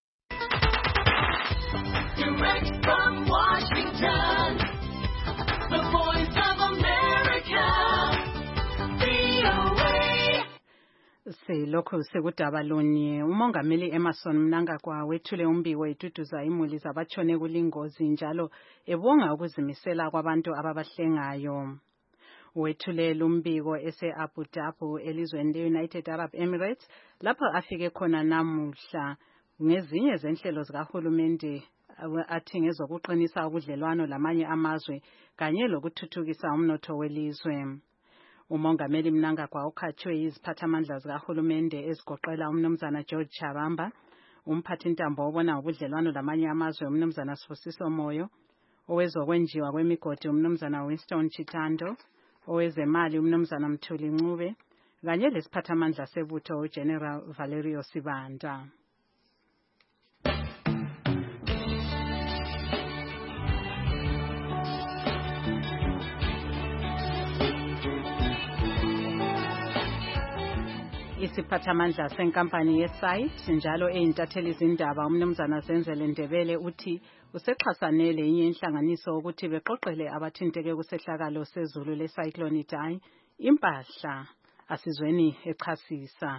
Direct from Washington, the voice of America, V O A. Silokho sekudaba lunye umongameli Emmerson Mnangagwa wethule umbiko etuduza imuli zabatshone kulingozi njalo ebonga ukuzimisela kwabantu ababahlengayo. Wethule lumbiko ese Abu Dhabi elizweni le-United Arab Emirates lapho afike khona namuhla ngezinye zenhlelo zikahulumende athi ngezokuqinisa ubudlelwano lamanye amazwe kanye lokuthuthukisa umnotho welizwe. Umongameli Mnangagwa ukhathwe iziphathamandla zikahulumende ezigoqela umnumzana George Chabamba, umphathintambo obona ubudlelwano lamanye amazwe umnumzana Sibusiso Moyo, owezokwenjiwa kwemigodi umnumzana Winston Chitando, owezemali umnumzana Mthuli Ncube, kanye lesiphathamandla sebutho uGeneral Valerio Sibanda. Isiphathamandla senkampani yeSite njalo eyintatheli izindaba umnumzana Zenzele Ndebele uthi usexhasanele inye inhlanganiso ukuthi beqoqele abathinteke kusehlakalo sezulu lecyclone Idai impahla asizweni echasisa.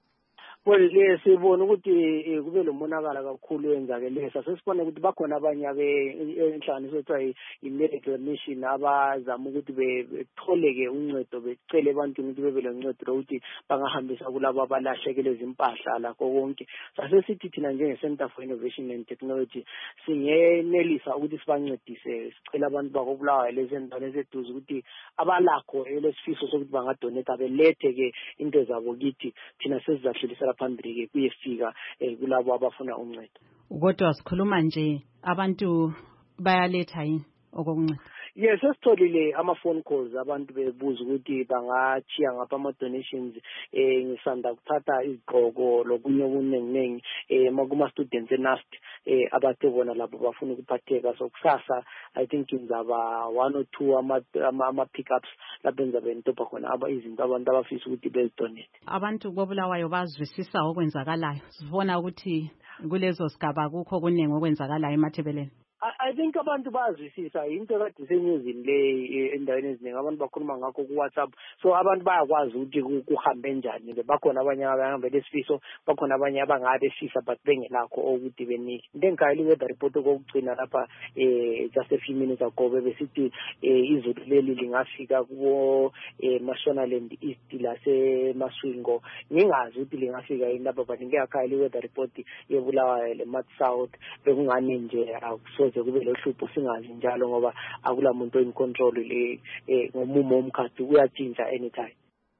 Well, le sibona ukuthi kube lomonakala kakhulu enzakelesa sesibona ukuthi bakhona abanye abenhlanganiso ethiwa i-Medical Mission abazama ukuthi betholeke uncedo becele abantu ukuthi bebe loncedo lokuthi bangahambisa kulabo abalahlekele izimpahla lakho konke. Sasesithi thina njenge-Center for Innovation and Technology singenelisa ukuthi sibancedise sicela abantu bakobulawayo lezendaweni eseduze ukuthi abalakho elesifiso sokuthi bangadonate belethe-ke into zabo kithi thina sesizahlulisela phambili kuyefika kulabo abafuna uncedo. Kodwa sikhuluma nje abantu bayaletha yini okokunceda? Yes, sesitholile ama-phone calls abantu bebuza ukuthi bangachiya ngapha ama-donations eh ngisanda kuthatha izigqoko lokunye okuningi eh makuma-students e-N U S T eh abathe bona labo bafuna ukuphatheka so kusasa I think ngizaba one or two ama-pickups lapho enzabe nitopha khona aba izinto abantu abafisa ukuthi bezidonate. Abantu bobulawayo bazwisisa okwenzakalayo sibona ukuthi kulezo sigaba kukho kuningi okwenzakalayo emathebeleni. I think abantu bazwisisa into kade senyuzini le endaweni eziningi abantu bakhuluma ngakho ku WhatsApp so abantu bayakwazi ukuthi kuhambe njani bakhona abanye abahamba lesifiso bakhona abanye abangabe fisa but bengelakho ukuthi benike into engikayile weather report okugcina lapha eh just a few minutes ago besithi izulu leli lingafika kubo Mashonaland East lase Maswingo ngingazi ukuthi lingafika yini lapha but ngiyakayile weather report yebulawayo le North South bekungani nje akuso kube lohlupho singazi njalo ngoba akula muntu in control le ngomumo womkhathi uyatshintsha anytime.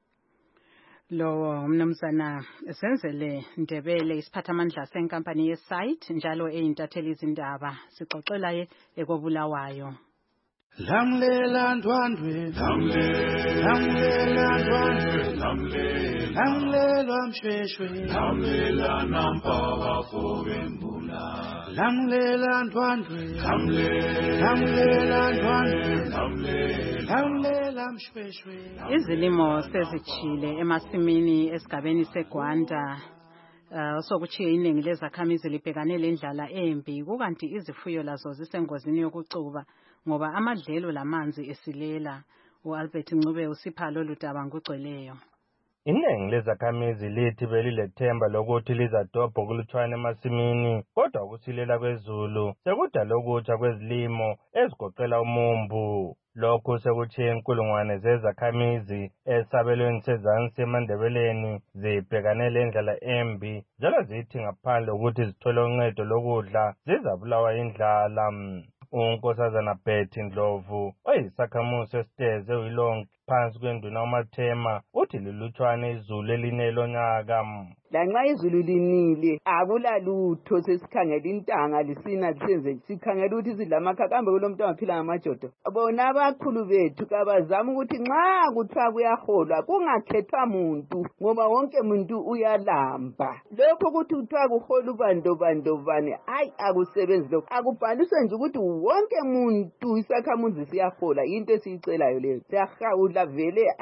Lo mnumzana Zenzele Ndebele isiphathamandla senkampani yeSite njalo eyintatheli izindaba sixoxela ye ekobulawayo. Lamlela ndwandwe lamlela ndwandwe lamlela mshweshwe lamlela nampaka fobembula lamlela ndwandwe lamlela ndwandwe lamlela mshweshwe. Izilimo sezichile emasimini esigabeni seGwanda Uh, sokuchiya iningi lezakhamizi libhekane lendlala embi kukanti izifuyo lazo zisengozini yokucuba ngoba amadlelo lamanzi esilela. uAlbert Ncube usiphalo ludaba ngugcweleyo. Iningi lezakhamizi lithi belilethemba lokuthi lizadobha kulutshwana emasimini kodwa ukusilela kwezulu sekudala ukutsha kwezilimo ezigoqela umumbu. Lokhu sekuchiye inkulungwane zezakhamizi esabelweni sezansi eMandebeleni zibhekane lendlala embi njalo zithi ngaphandle ukuthi zithole uncedo lokudla zizabulawa indlala. uNkosazana Betty Ndlovu oyisakhamuzi esiteze uyilonke phansi kwenduna uMathema uthi lilutshwane izulu elinelonyaka. Lanxa izulu linile akula lutho sesikhangela intanga lisina lisenze sikhangela ukuthi sidlamakha kambe kulomuntu angaphila ngamajodo. Bona abakhulu bethu kabazama ukuthi nxa kuthiwa kuyaholwa kungakhethwa muntu ngoba wonke muntu uyalamba. Lokho ukuthi kuthiwa kuhola ubando bando bane hayi akusebenzi lokho akubhaliswe nje ukuthi wonke muntu isakhamuzi siyahola into esiyicelayo leyo siyahawula vele hayi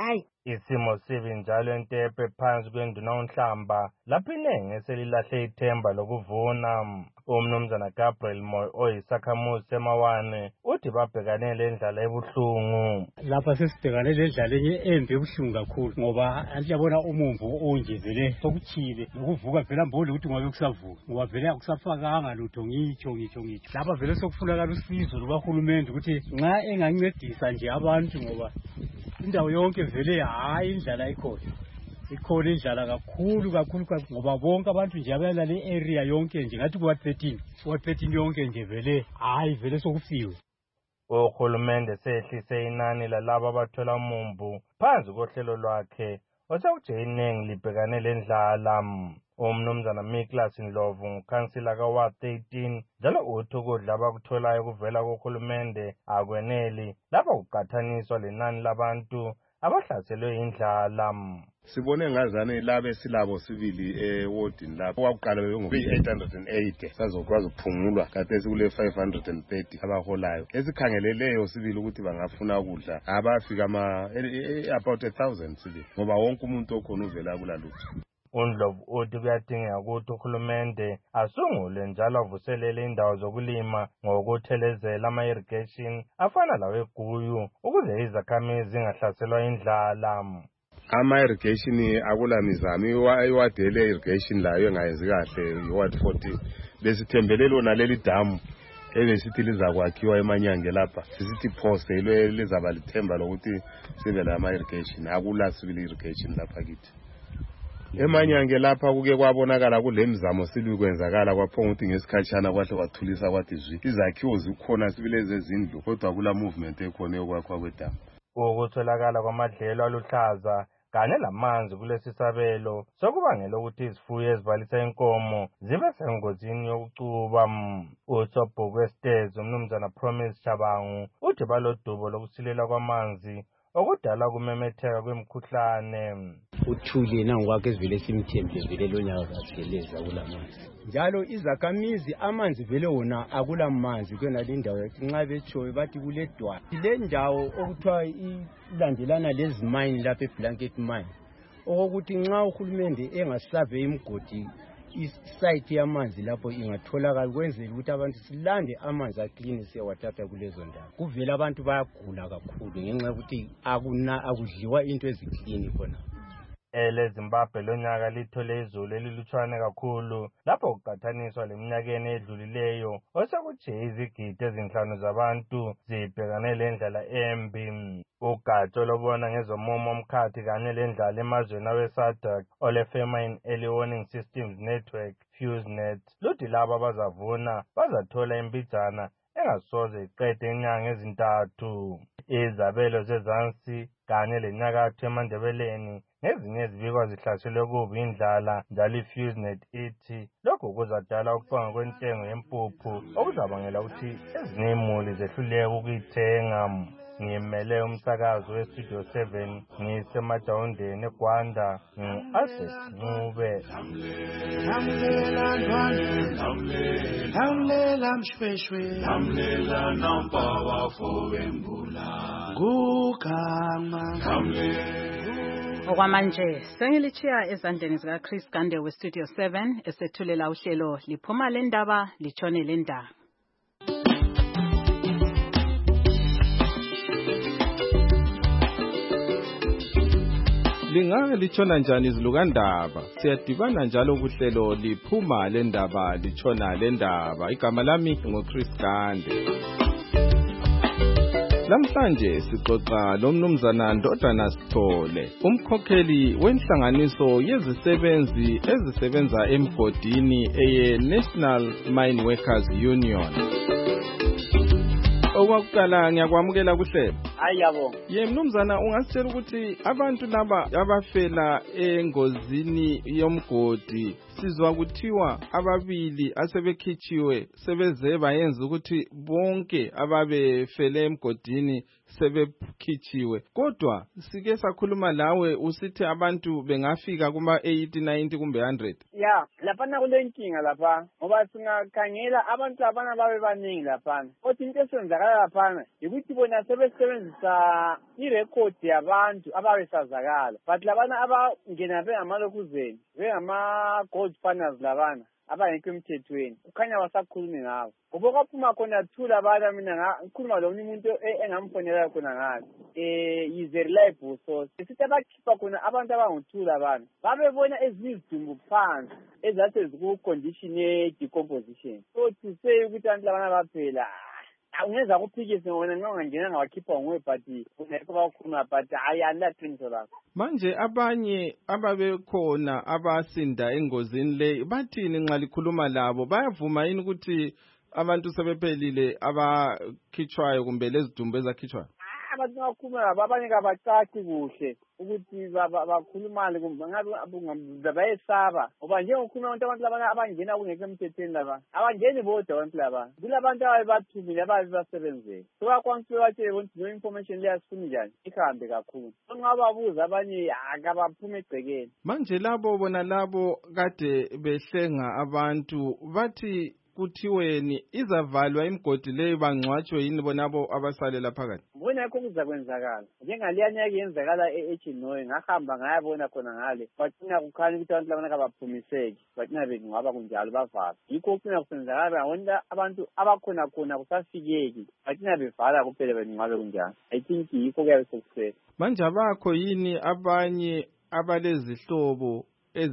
Isimo sibi njalo eNtepe phansi kwenduna uNhlamba lapho inenge selilahle ithemba lokuvuna. Umnumzana Gabriel Moyo oyisakhamuzi semawane uthi babhekane lendlala ebuhlungu. Lapha sesibhekane lendlala enye embi ebuhlungu kakhulu ngoba anjabona umumvu onje vele sokuthile nokuvuka vela mbole ukuthi ngabe kusavuka ngoba vele akusafakanga lutho ngitsho ngitsho ngitsho. Lapha vele sokufunakala usizo lukahulumende ukuthi nxa engancedisa nje abantu ngoba indawo yonke vele hayi indlala ikhona. Ikhona indlala kakhulu kakhulu ngoba bonke abantu nje abalala le area yonke nje ngathi kuwa thirteen kuwa thirteen yonke nje vele hayi vele sokufiwe. Uhulumende sehlise inani lalabo abathola umumbu phansi kohlelo lwakhe osekuthi iningi libhekane lendlala. Umnumzana Miklas Ndlovu ngukhansila ka Ward thirteen njalo uthi ukudla abakutholayo kuvela kuhulumende akweneli lapho kuqathaniswa lenani labantu abahlaselwe indlala. Sibone ngazane labe silabo sibili ewardini lapho kwakuqala bebengu eight hundred eighty sazokwazi ukuphungulwa kade sikule five hundred thirty abaholayo esikhangeleleyo sibili ukuthi bangafuna ukudla abafika ama about one thousand sibili ngoba wonke umuntu okhona uvela kulalutho. uNdlovu uthi kuyadingeka ukuthi uhulumende asungule njalo avuselele indawo zokulima ngokuthelezela ama-irrigation afana laweGuyu ukuze izakhamizi zingahlaselwa indlala. Ama-irrigation akula mizamo iwadele irrigation layo engayenzi kahle iward fourteen besithembele lona leli damu ebesithi lizakwakhiwa eManyange lapha sisithi poste lizaba lithemba lokuthi sibe lama-irrigation akula civil irrigation lapha kithi. Emanyange lapha kuke kwabonakala kulemizamo sibi kwenzakala kwaphonga ukuthi ngesikhatshana kwahle kwathulisa kwathi zwi izakhiwo zikhona sibile zezindlu kodwa kula movement ekhona yokwakha kwedamu. Ukutholakala kwamadlelo aluhlaza kanye lamanzi kulesi sabelo sokubangela ukuthi izifuyo ezibalisa inkomo zibe sengozini yokucuba. uSobhuku Estes umnumzana Promise Chabangu uthi balodubo lokusilela kwamanzi okudala kumemetheka kwemikhuhlane. Uthuli nangokwakhe esivele simthembe vele lonyaka kageleza kulamanzi njalo izakhamizi amanzi vele wona akula manzi kwena le ndawo yathi nxa betshoyo bathi kuledwa le ndawo okuthiwa ilandelana lezi mine lapha eBlanket mine okokuthi nxa uhulumende engasave imgodi isite yamanzi lapho ingatholakala kwenzela ukuthi abantu silande amanzi aclean siyawathatha kulezo ndawo. Kuvela abantu bayagula kakhulu ngenxa yokuthi akuna akudliwa into eziclean khona. Ele Zimbabwe lonyaka lithole izulu elilutshwane kakhulu lapho kuqathaniswa leminyakeni edlulileyo osekuthi izigidi ezinhlanu zabantu zibhekane lendlala embi. Ugatsha lobona ngezomumo omkhathi kanye lendlala emazweni awe-SADC ole-Famine Early Warning Systems Network FuseNet luthi labo abazavuna bazathola imbijana engasoze iqede inyanga ezintathu. Izabelo zezansi kanye lenyakatho eMandebeleni ngezinye ezibikwa zihlaselwe kubi indlala njalo iFuseNet ithi lokhu kuzadala ukufanga kwentengo yempuphu okuzabangela ukuthi ezinye imuli zehluleke ukuyithenga. Ngimele umsakazo weStudio seven ngisemajawundeni eGwanda ngu-Access Ncube. Lamlela ntwana, lamlela mshweshwe, lamlela nampawa fowembula, gugama, okwamanje sengilichiya ezandleni zikaChris Gande weStudio seven esethulela uhlelo liphuma lendaba litshone lendaba. Lingabe litshona njani izilukandaba siyadibana njalo kuhlelo liphuma lendaba litshona lendaba. Igama lami ngoChris Gande. Lamhlanje sixoxa lomnumzana Ndodana Sithole umkhokheli wenhlanganiso yezisebenzi ezisebenza emgodini eye National Mine Workers Union. Okwakuqala ngiyakwamukela kuhlelo. Hayi yabo. Ye mnumzana ungasitshela ukuthi abantu laba abafela engozini yomgodi sizwa kuthiwa ababili asebekhitshiwe sebeze bayenza ukuthi bonke ababefele emgodini sebekhitshiwe. Kodwa sike sakhuluma lawe usithi abantu bengafika kuma eighty ninety kumbe one hundred. Ya, laphana kule nkinga lapha ngoba singakhangela abantu labana babe baningi laphana. Kodwa into esenzakala laphana ukuthi bona sebesebenzisa irekhodi yabantu ababesazakala. But labana abangena bengamalokuzeni, bengama-gold partners labana abangekho emthethweni kukhanya basakhulumi ngabo ngoba kwaphuma khona two labana mina ngikhuluma lo umuntu engamfonela khona ngathi eh is a reliable source sithi abakhipha khona abantu abangu-two labana babebona ezinye izidumbu phansi ezathe ziku-condition ye-decomposition so to say ukuthi abantu labana baphela ungeza kuphikise wena nxa ungangena ngawakhipha nguwe but ungekho bakhuluma but hayi andaqiniso lakho. Manje abanye ababekhona abasinda engozini le bathini nxa likhuluma labo bayavuma yini ukuthi abantu sebephelile abakhitshwayo kumbe lezidumbu ezakhitshwayo? Abantu bakhuluma labo abanye kabacaci kuhle ukuthi bakhulumane ngabe bayesaba ngoba njengokhuluma abantu abantu labana abangena kungekho emthethweni laba abangeni bodwa abantu laba kulabantu ababathumile ababasebenzele so bakwanise batshele ukuthi no information leyasifuna njani ihambe kakhulu nxa babuza abanye akabaphume egcekeni. Manje labo bona labo kade behlenga abantu bathi kuthiweni izavalwa imigodi leyo bangcwatshwe yini bonabo abasalela phakathi? Mbona yakho kuzakwenzakala njengaliyana yenzakala eChinoyi ngahamba ngayabona khona ngale bathina kukhanya ukuthi abantu labana kabaphumiseki bathina bengcwaba kunjalo bavala yikho kuthina kusenzakala wona abantu abakhona khona kusafikeki bathina bevala kuphela bengcwabe kunjalo. I think yikho kuyabe sokusela. Manje abakho yini abanye abalezihlobo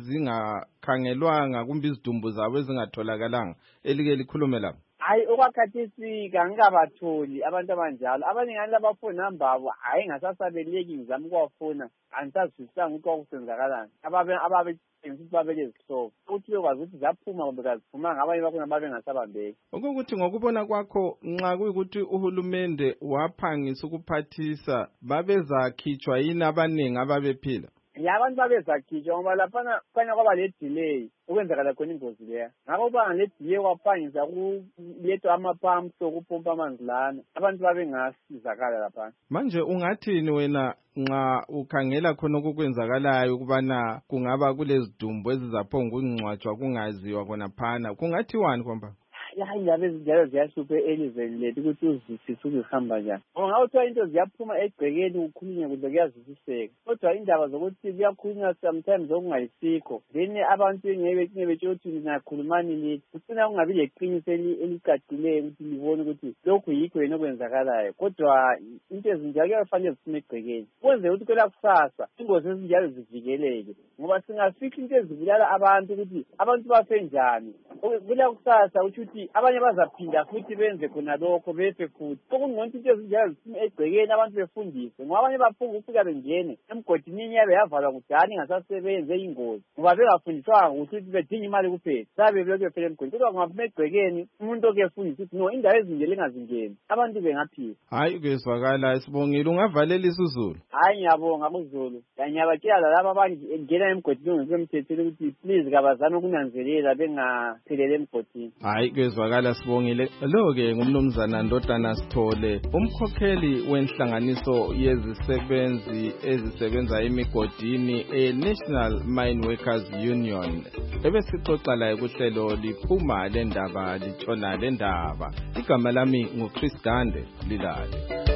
ezingakhangelwanga kumbe izidumbu zabo ezingatholakalanga elike likhulume lapho? Hayi okwakhathesi kangabatholi abantu abanjalo abaningana labafoni namba abo hayi ngasasabeleki ngizama ukuwafona angisazwisisanga ukuthi kwakusenzakalani ababe ababe ukuthi babelezihlobo ukuthi bekwazi ukuthi zaphuma kumbe kaziphumanga abanye bakhona babe ngasabambeki. Ukuthi ngokubona kwakho nxa kuyikuthi uhulumende waphangisa ukuphathisa babezakhitshwa yini abaningi ababephila? Ya abantu babezakhitshwa ngoba laphana kukhanya kwaba le-delay ukwenzakala khona ingozi leya ngakho kuba le-delay kwaphangisa kulethwa amapamps okupompa amanzi lana abantu babengasizakala laphana. Manje ungathini wena nxa ukhangela khona okukwenzakalayo ukubana kungaba kulezidumbu ezizaphonga ukungcwatshwa kungaziwa khona phana kungathiwani kwamba? Ya indaba ezinjalo ziyahlupha elizweni lethu ukuthi uzwisise uzihamba njani ngoba ngawuthiwa into ziyaphuma egcekeni ukhulunywe kuze kuyazwisiseka kodwa indaba zokuthi kuyakhulunywa sometimes okungayisikho then abantu ngeke betsho ukuthi ninakhulumani nithi kucina kungabi leqiniso elicacileyo ukuthi libone ukuthi lokhu yikho yena okwenzakalayo kodwa into ezinjalo kuyafanele ziphume egcekeni kwenze ukuthi kwela kusasa ingozi ezinjalo zivikeleke ngoba singafikha into ezibulala abantu ukuthi abantu bafe njani kwela kusasa ukuthi abanye bazaphinda futhi benze khona lokho befe futhi okungcono into ezinjalo ziphume egcekeni abantu befundiswe ngoba abanye baphunga ukufika bengene emgodini yabe yavalwa kudala ingasasebenze ingozi ngoba bengafundiswanga ukuthi bedinga imali kuphela sabe belokhu befela emgodini kodwa kungaphuma egcekeni umuntu oke efundisa ukuthi no indawo ezinjalo engazingeni abantu bengaphila. Hayi kwezwakala Sibongile ungavalelisa uZulu? Hayi ngiyabonga kuZulu ngiyabatshela laba abangena emgodini ongekho emthethweni ukuthi please kabazame ukunanzelela bengaphelele emgodini. Hayi kwezwakala Sibongile. Lo-ke ngumnumzana Ndodana Sithole umkhokheli wenhlanganiso yezisebenzi ezisebenza emigodini e-National Mine Workers Union ebesixoxa laye kuhlelo liphuma lendaba litshona lendaba. Igama lami nguChris Gande Lilale.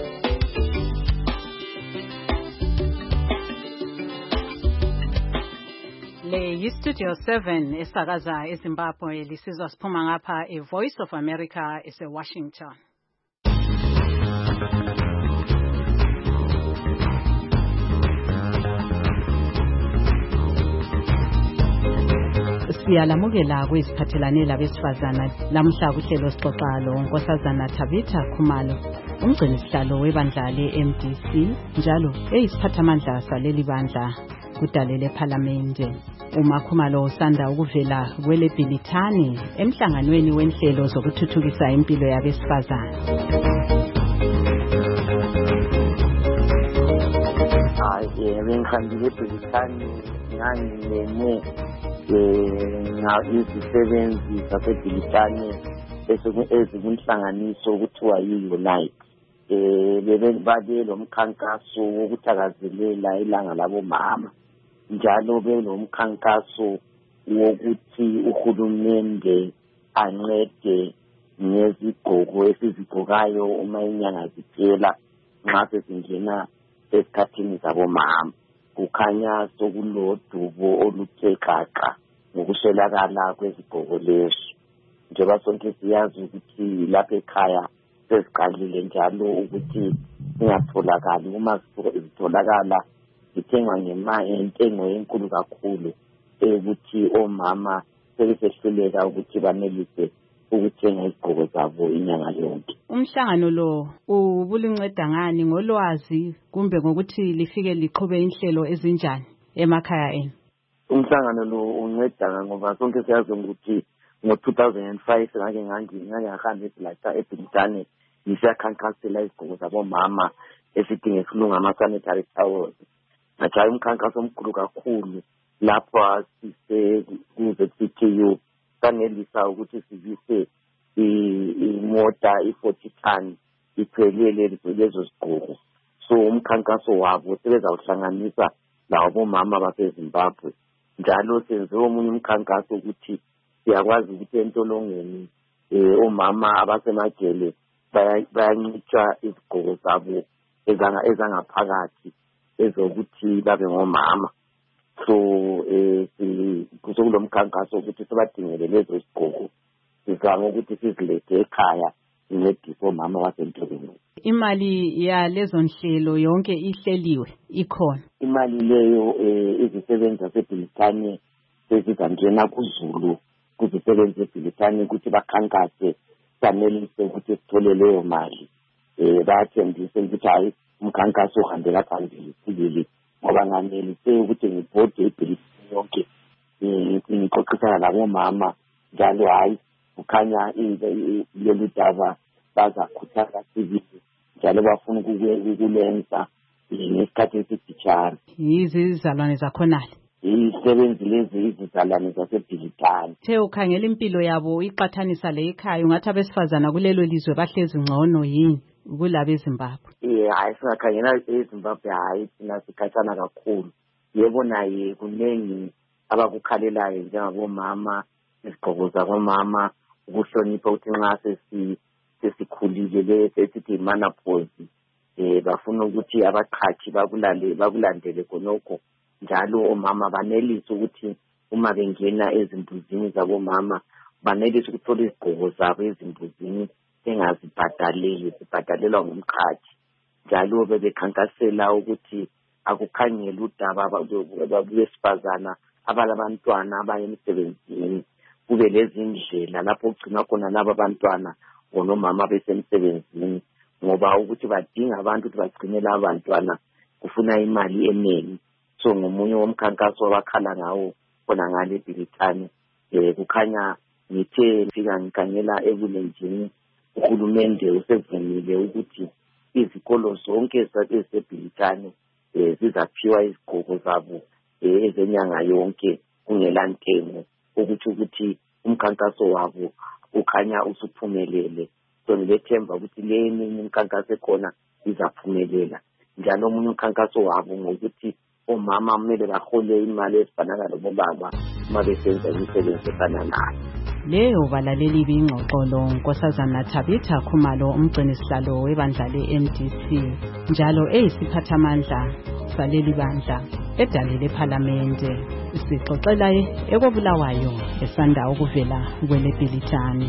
Le yi-Studio seven esakaza eZimbabwe lisizwa siphuma ngapha e-Voice of America ese-Washington. Siyalamukela kweziphathelane labesifazana lamhla kuhlelo sixoxa lo Nkosazana Tabitha Khumalo umgcini sihlalo webandla le-M D C njalo eyisiphathamandla saleli bandla kudalele parliamente. Uma Khumalo usanda ukuvela kwele Bhilithani emhlanganweni wenhlelo zokuthuthukisa impilo yabesifazana. Hayi bengihambile eBhilithani ngangene izisebenzi zaseBhilithani ezikunhlanganiso okuthiwa yi-Unite. eh bebe babe lo mkhankaso wokuthakazelela ilanga labo mama njalo be lo mkhankaso wokuthi uhulumende ancede ngezigqoko esizigqokayo uma inyanga ziphela nxa sesingena esikhathini zabo mama kukhanya sokulodubo oluthe xaxa ngokuswelakala kwezigqoko lezo njengoba sonke siyazi ukuthi lapha ekhaya sesiqalile njalo ukuthi singatholakali uma zitholakala zithengwa ngemali entengo enkulu kakhulu ukuthi omama sebesehluleka ukuthi banelise ukuthenga izigqoko zabo inyanga yonke. Umhlangano lo ubulunceda ngani ngolwazi kumbe ngokuthi lifike liqhube inhlelo ezinjani emakhaya enu? Umhlangano lo unceda ngoba sonke siyazi ukuthi ngo two thousand five ngake ngangike ngahamba esilahla eBritane ngisiyakhankasela izigqoko zabo mama esidinga esilunga ama sanitary towels. Ngathi umkhankaso omkhulu kakhulu lapho sise kuze P T U sanelisa ukuthi sivise imota i-forty ton iphelele lezo zigqoko. So umkhankaso wabo sebezawuhlanganisa labo mama baseZimbabwe. Njalo senze omunye umkhankaso ukuthi siyakwazi ukuthi entolongweni eh omama abasemajele bayancitsha izigqoko zabo ezanga ezangaphakathi ezokuthi babe ngomama. So eh kuzokulo mkhankaso ukuthi sibadingele lezo zigqoko sizama ukuthi sizilethe ekhaya incedise omama basentolongweni. Imali ya lezo nhlelo yonke ihleliwe ikhona. Imali leyo eh izisebenzi zaseBritane sezizangena kuZulu kuzisebenzi zaseBritane ukuthi bakhankase sanelise ukuthi sithole leyo mali. Eh bayathembisa ukuthi hayi umkhankaso uhambela phambili sibili ngoba nganelise ukuthi ngibhode iBritane yonke ngixoxisana labo mama njalo hayi kukhanya lolu daba bazakhuthaza sibili njalo bafuna ukulenza ngesikhathi esifitshane. Yizizalwane zakhonale isebenzi lezi izizalwane zaseBritane. The ukhangela impilo yabo iqathanisa le ekhaya ungathi abesifazana kulelo lizwe bahlezi ngcono yini kulabo eZimbabwe? Eh hayi singakhangela eZimbabwe hayi thina sikhathana kakhulu. Yebo naye kunengi abakukhalelayo njengabomama izigqoko zabomama ukuhlonipha ukuthi nxa sesi sesikhulile le sesithi menopause eh bafuna ukuthi abaqhathi bakulale bakulandele khonokho njalo omama banelisa ukuthi uma bengena ezimbuzini zabomama banelisa ukuthola izigqoko zabo ezimbuzini engazibhadaleli zibhadalelwa ngumqhathi njalo bebekhankasela ukuthi akukhangela udaba besifazana abalabantwana abayemsebenzini kube lezi ndlela lapho ugcina khona laba bantwana ngonomama besemsebenzini ngoba ukuthi badinga abantu ukuthi bagcinele abantwana kufuna imali eningi. So ngomunye womkhankaso wabakhala ngawo khona ngale eBritane eh kukhanya ngithe fika ngikhangela ebulenjini uhulumende usevumile ukuthi izikolo zonke zaseBritane eh zizaphiwa izigqoko zabo ezenyanga yonke kungela ntengo ukuthi ukuthi umkhankaso wabo ukhanya usuphumelele. So ngilethemba ukuthi le eminye imkhankaso ekhona izaphumelela njalo omunye umkhankaso wabo ngokuthi omama kumele bahole imali ezifanana lobaba uma besenza imisebenzi efana nayo. Leyo balaleli bingxoxo lo Nkosazana Tabitha Khumalo umgcinisihlalo webandla le-M D C njalo eyisiphathamandla saleli bandla edale lephalamende sixoxela ekobulawayo esanda ukuvela kweleBritane.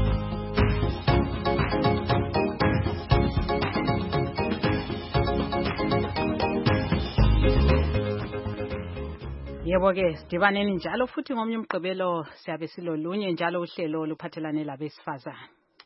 Yebo ke sidibaneni njalo futhi ngomnye umgqibelo siyabe silolunye njalo uhlelo luphathelane labesifazana.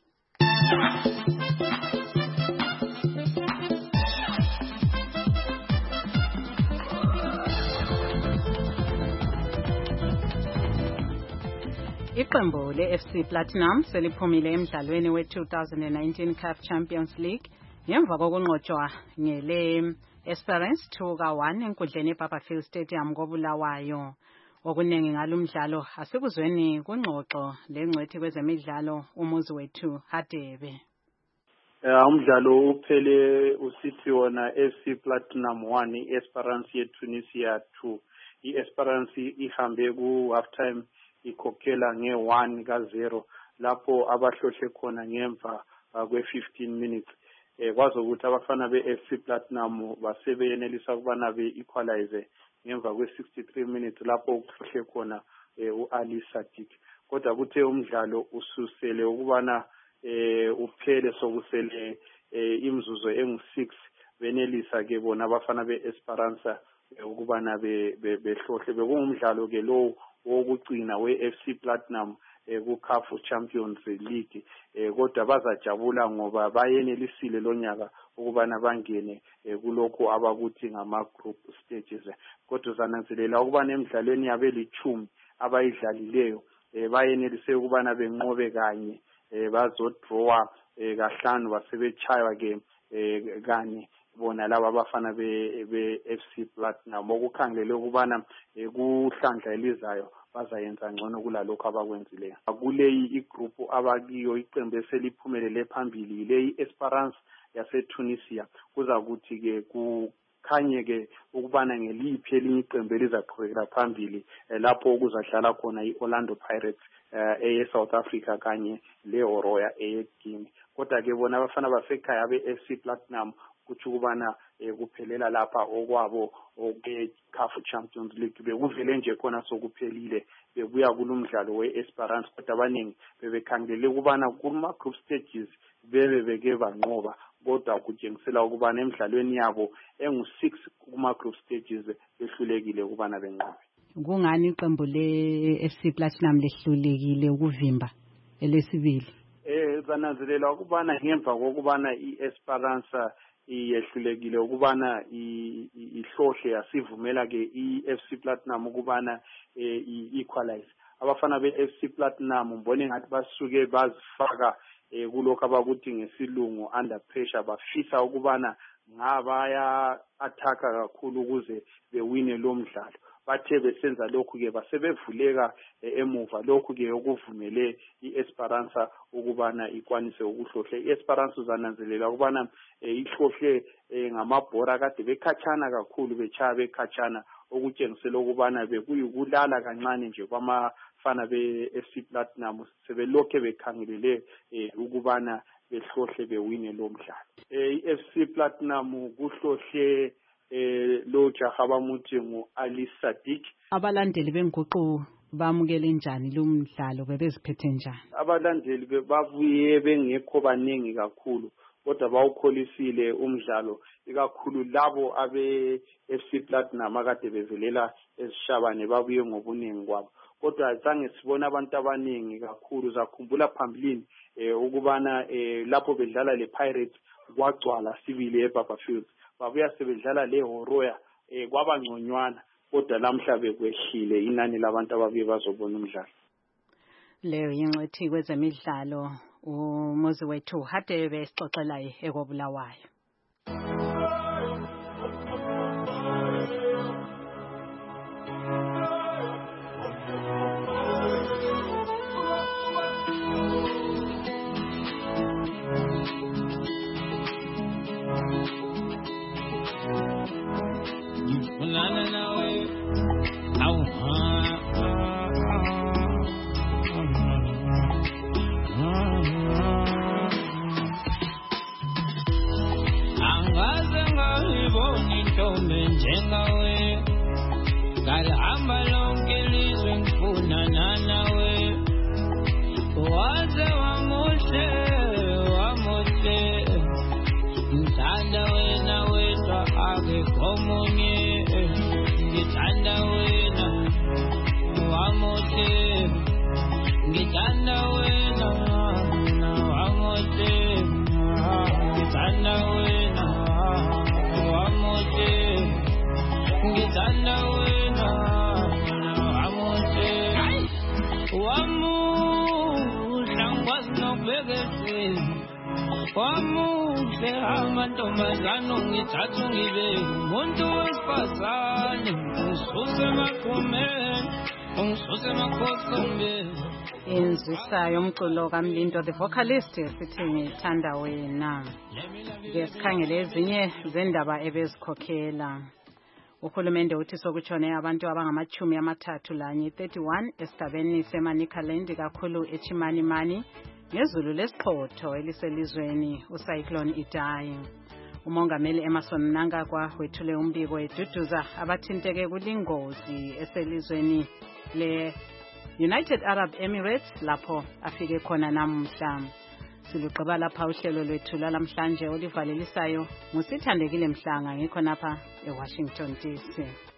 Iqembu le-F C Platinum seliphumile emdlalweni we-two thousand nineteen C A F Champions League ngemva kokunqotshwa ngele Esperance two ka one enkundleni eBarberfield Stadium koBulawayo. Okuningi ngalumdlalo asikuzweni kungxoxo lengcwethi kwezemidlalo umuzi wethu Hadebe. Eh umdlalo uphele usithi wona F C Platinum one iEsperance yeTunisia two. iEsperance ihambe ku half time ikhokhela nge one ka zero lapho abahlohle khona ngemva kwe fifteen minutes. Eh kwazokuthi abafana beF C Platinum basebenelisa ukubana be equalize ngemva kwe sixty-three minutes lapho ukuhlohle khona uAli Sadiq. Kodwa kuthe umdlalo ususele ukubana eh uphele sokusele imzuzu engu six benelisa ke bona abafana beEsperanza ukubana be behlohle bekungumdlalo ke lo wokugcina weF C Platinum ku C A F Champions League. Kodwa bazajabula ngoba bayenelisile lonyaka ukubana bangene kulokho abakuthi ngama group stages. Kodwa zananzelela ukubana emidlalweni yabe lichumi abayidlalileyo bayenelise ukubana benqobe kanye bazodrawa kahlanu basebechaywa ke kanye bona laba abafana be beF C Platinum okukhangelele ukubana kuhlandla elizayo bazayenza ngcono kulalokho abakwenzileyo. Kuleyi igroup abakiyo iqembu eseliphumelele phambili leyi Esperance yaseTunisia kuza kuthi ke kukhanye ke ukubana ngeliphi elinye iqembu elizaqhubekela phambili lapho kuzadlala khona iOrlando Pirates eye South Africa kanye leHoroya eyeGuinea. Kodwa ke bona abafana basekhaya beF C Platinum kuthi ukubana kuphelela lapha okwabo oke C A F Champions League bekuvele nje khona sokuphelile bebuya kulomdlalo weEsperance kodwa abaningi bebekhangelele ukubana kuma group stages bebe beke banqoba kodwa kujengisela ukubana emidlalweni yabo engu six kuma group stages behlulekile ukubana benqobe. Kungani iqembu leF C Platinum lehlulekile ukuvimba elesibili? Eh zananzelela ukubana ngemva kokubana iEsperance iyehlulekile ukubana ihlohle yasivumela ke iF C Platinum ukubana equalize. Abafana beF C Platinum mbone ngathi basuke bazifaka kulokho abakuthi ngesilungu under pressure bafisa ukubana ngabaya attacker kakhulu ukuze bewine lo mdlalo. Bathe besenza lokhu ke basebevuleka emuva lokhu ke okuvumele iEsperanza ukubana ikwanise ukuhlohle. iEsperanza uzananzelela ukubana ihlohle ngamabhora kade bekhatshana kakhulu bechaya bekhatshana okutshengisela ukubana bekuyukulala kancane nje kwamafana beF C Platinum sebelokhe bekhangelele ukubana behlohle bewine lo mdlalo. iF C Platinum kuhlohle eh lo jaha bamuthi nguAli Sadiq. Abalandeli benguqu bamukele njani lo mdlalo bebeziphethe njani? Abalandeli babuye bengekho baningi kakhulu kodwa bawukholisile umdlalo ikakhulu labo abe F C Platinum akade bevelela ezishabane babuye ngobuningi kwabo. Kodwa azange sibona abantu abaningi kakhulu zakhumbula phambilini ukubana lapho bedlala le Pirates kwagcwala sibili eBarberfield. Babuya sebedlala leHoroya kwaba ngconywana kodwa lamhla bekwehlile inani labantu ababuye bazobona umdlalo. Leyo ingcethi kwezemidlalo uMozi wethu Hadebe sixoxela ekobulawayo. Amantombazane ngithatha ungibeke umuntu wesifazane ususe emakhumeni ungisuse emakhosombeni inzisayo umculo kaMlindo the vocalist sithi ngithanda wena. Ke sikhangele ezinye zendaba ebezikhokhela. Uhulumende uthi sokutshone abantu abangamachumi amathathu lanye thirty-one esigabeni seManicaland kakhulu eChimanimani ngezulu lesiqhotho eliselizweni uCyclone Idai. Umongameli Emmerson Mnangagwa wethule umbiko eduduza abathinteke kulingozi eselizweni le United Arab Emirates lapho afike khona namhla. Siluqaba lapha uhlelo lwethu lamhlanje olivalelisayo ngusithandekile Mhlanga ngikho napha eWashington D C.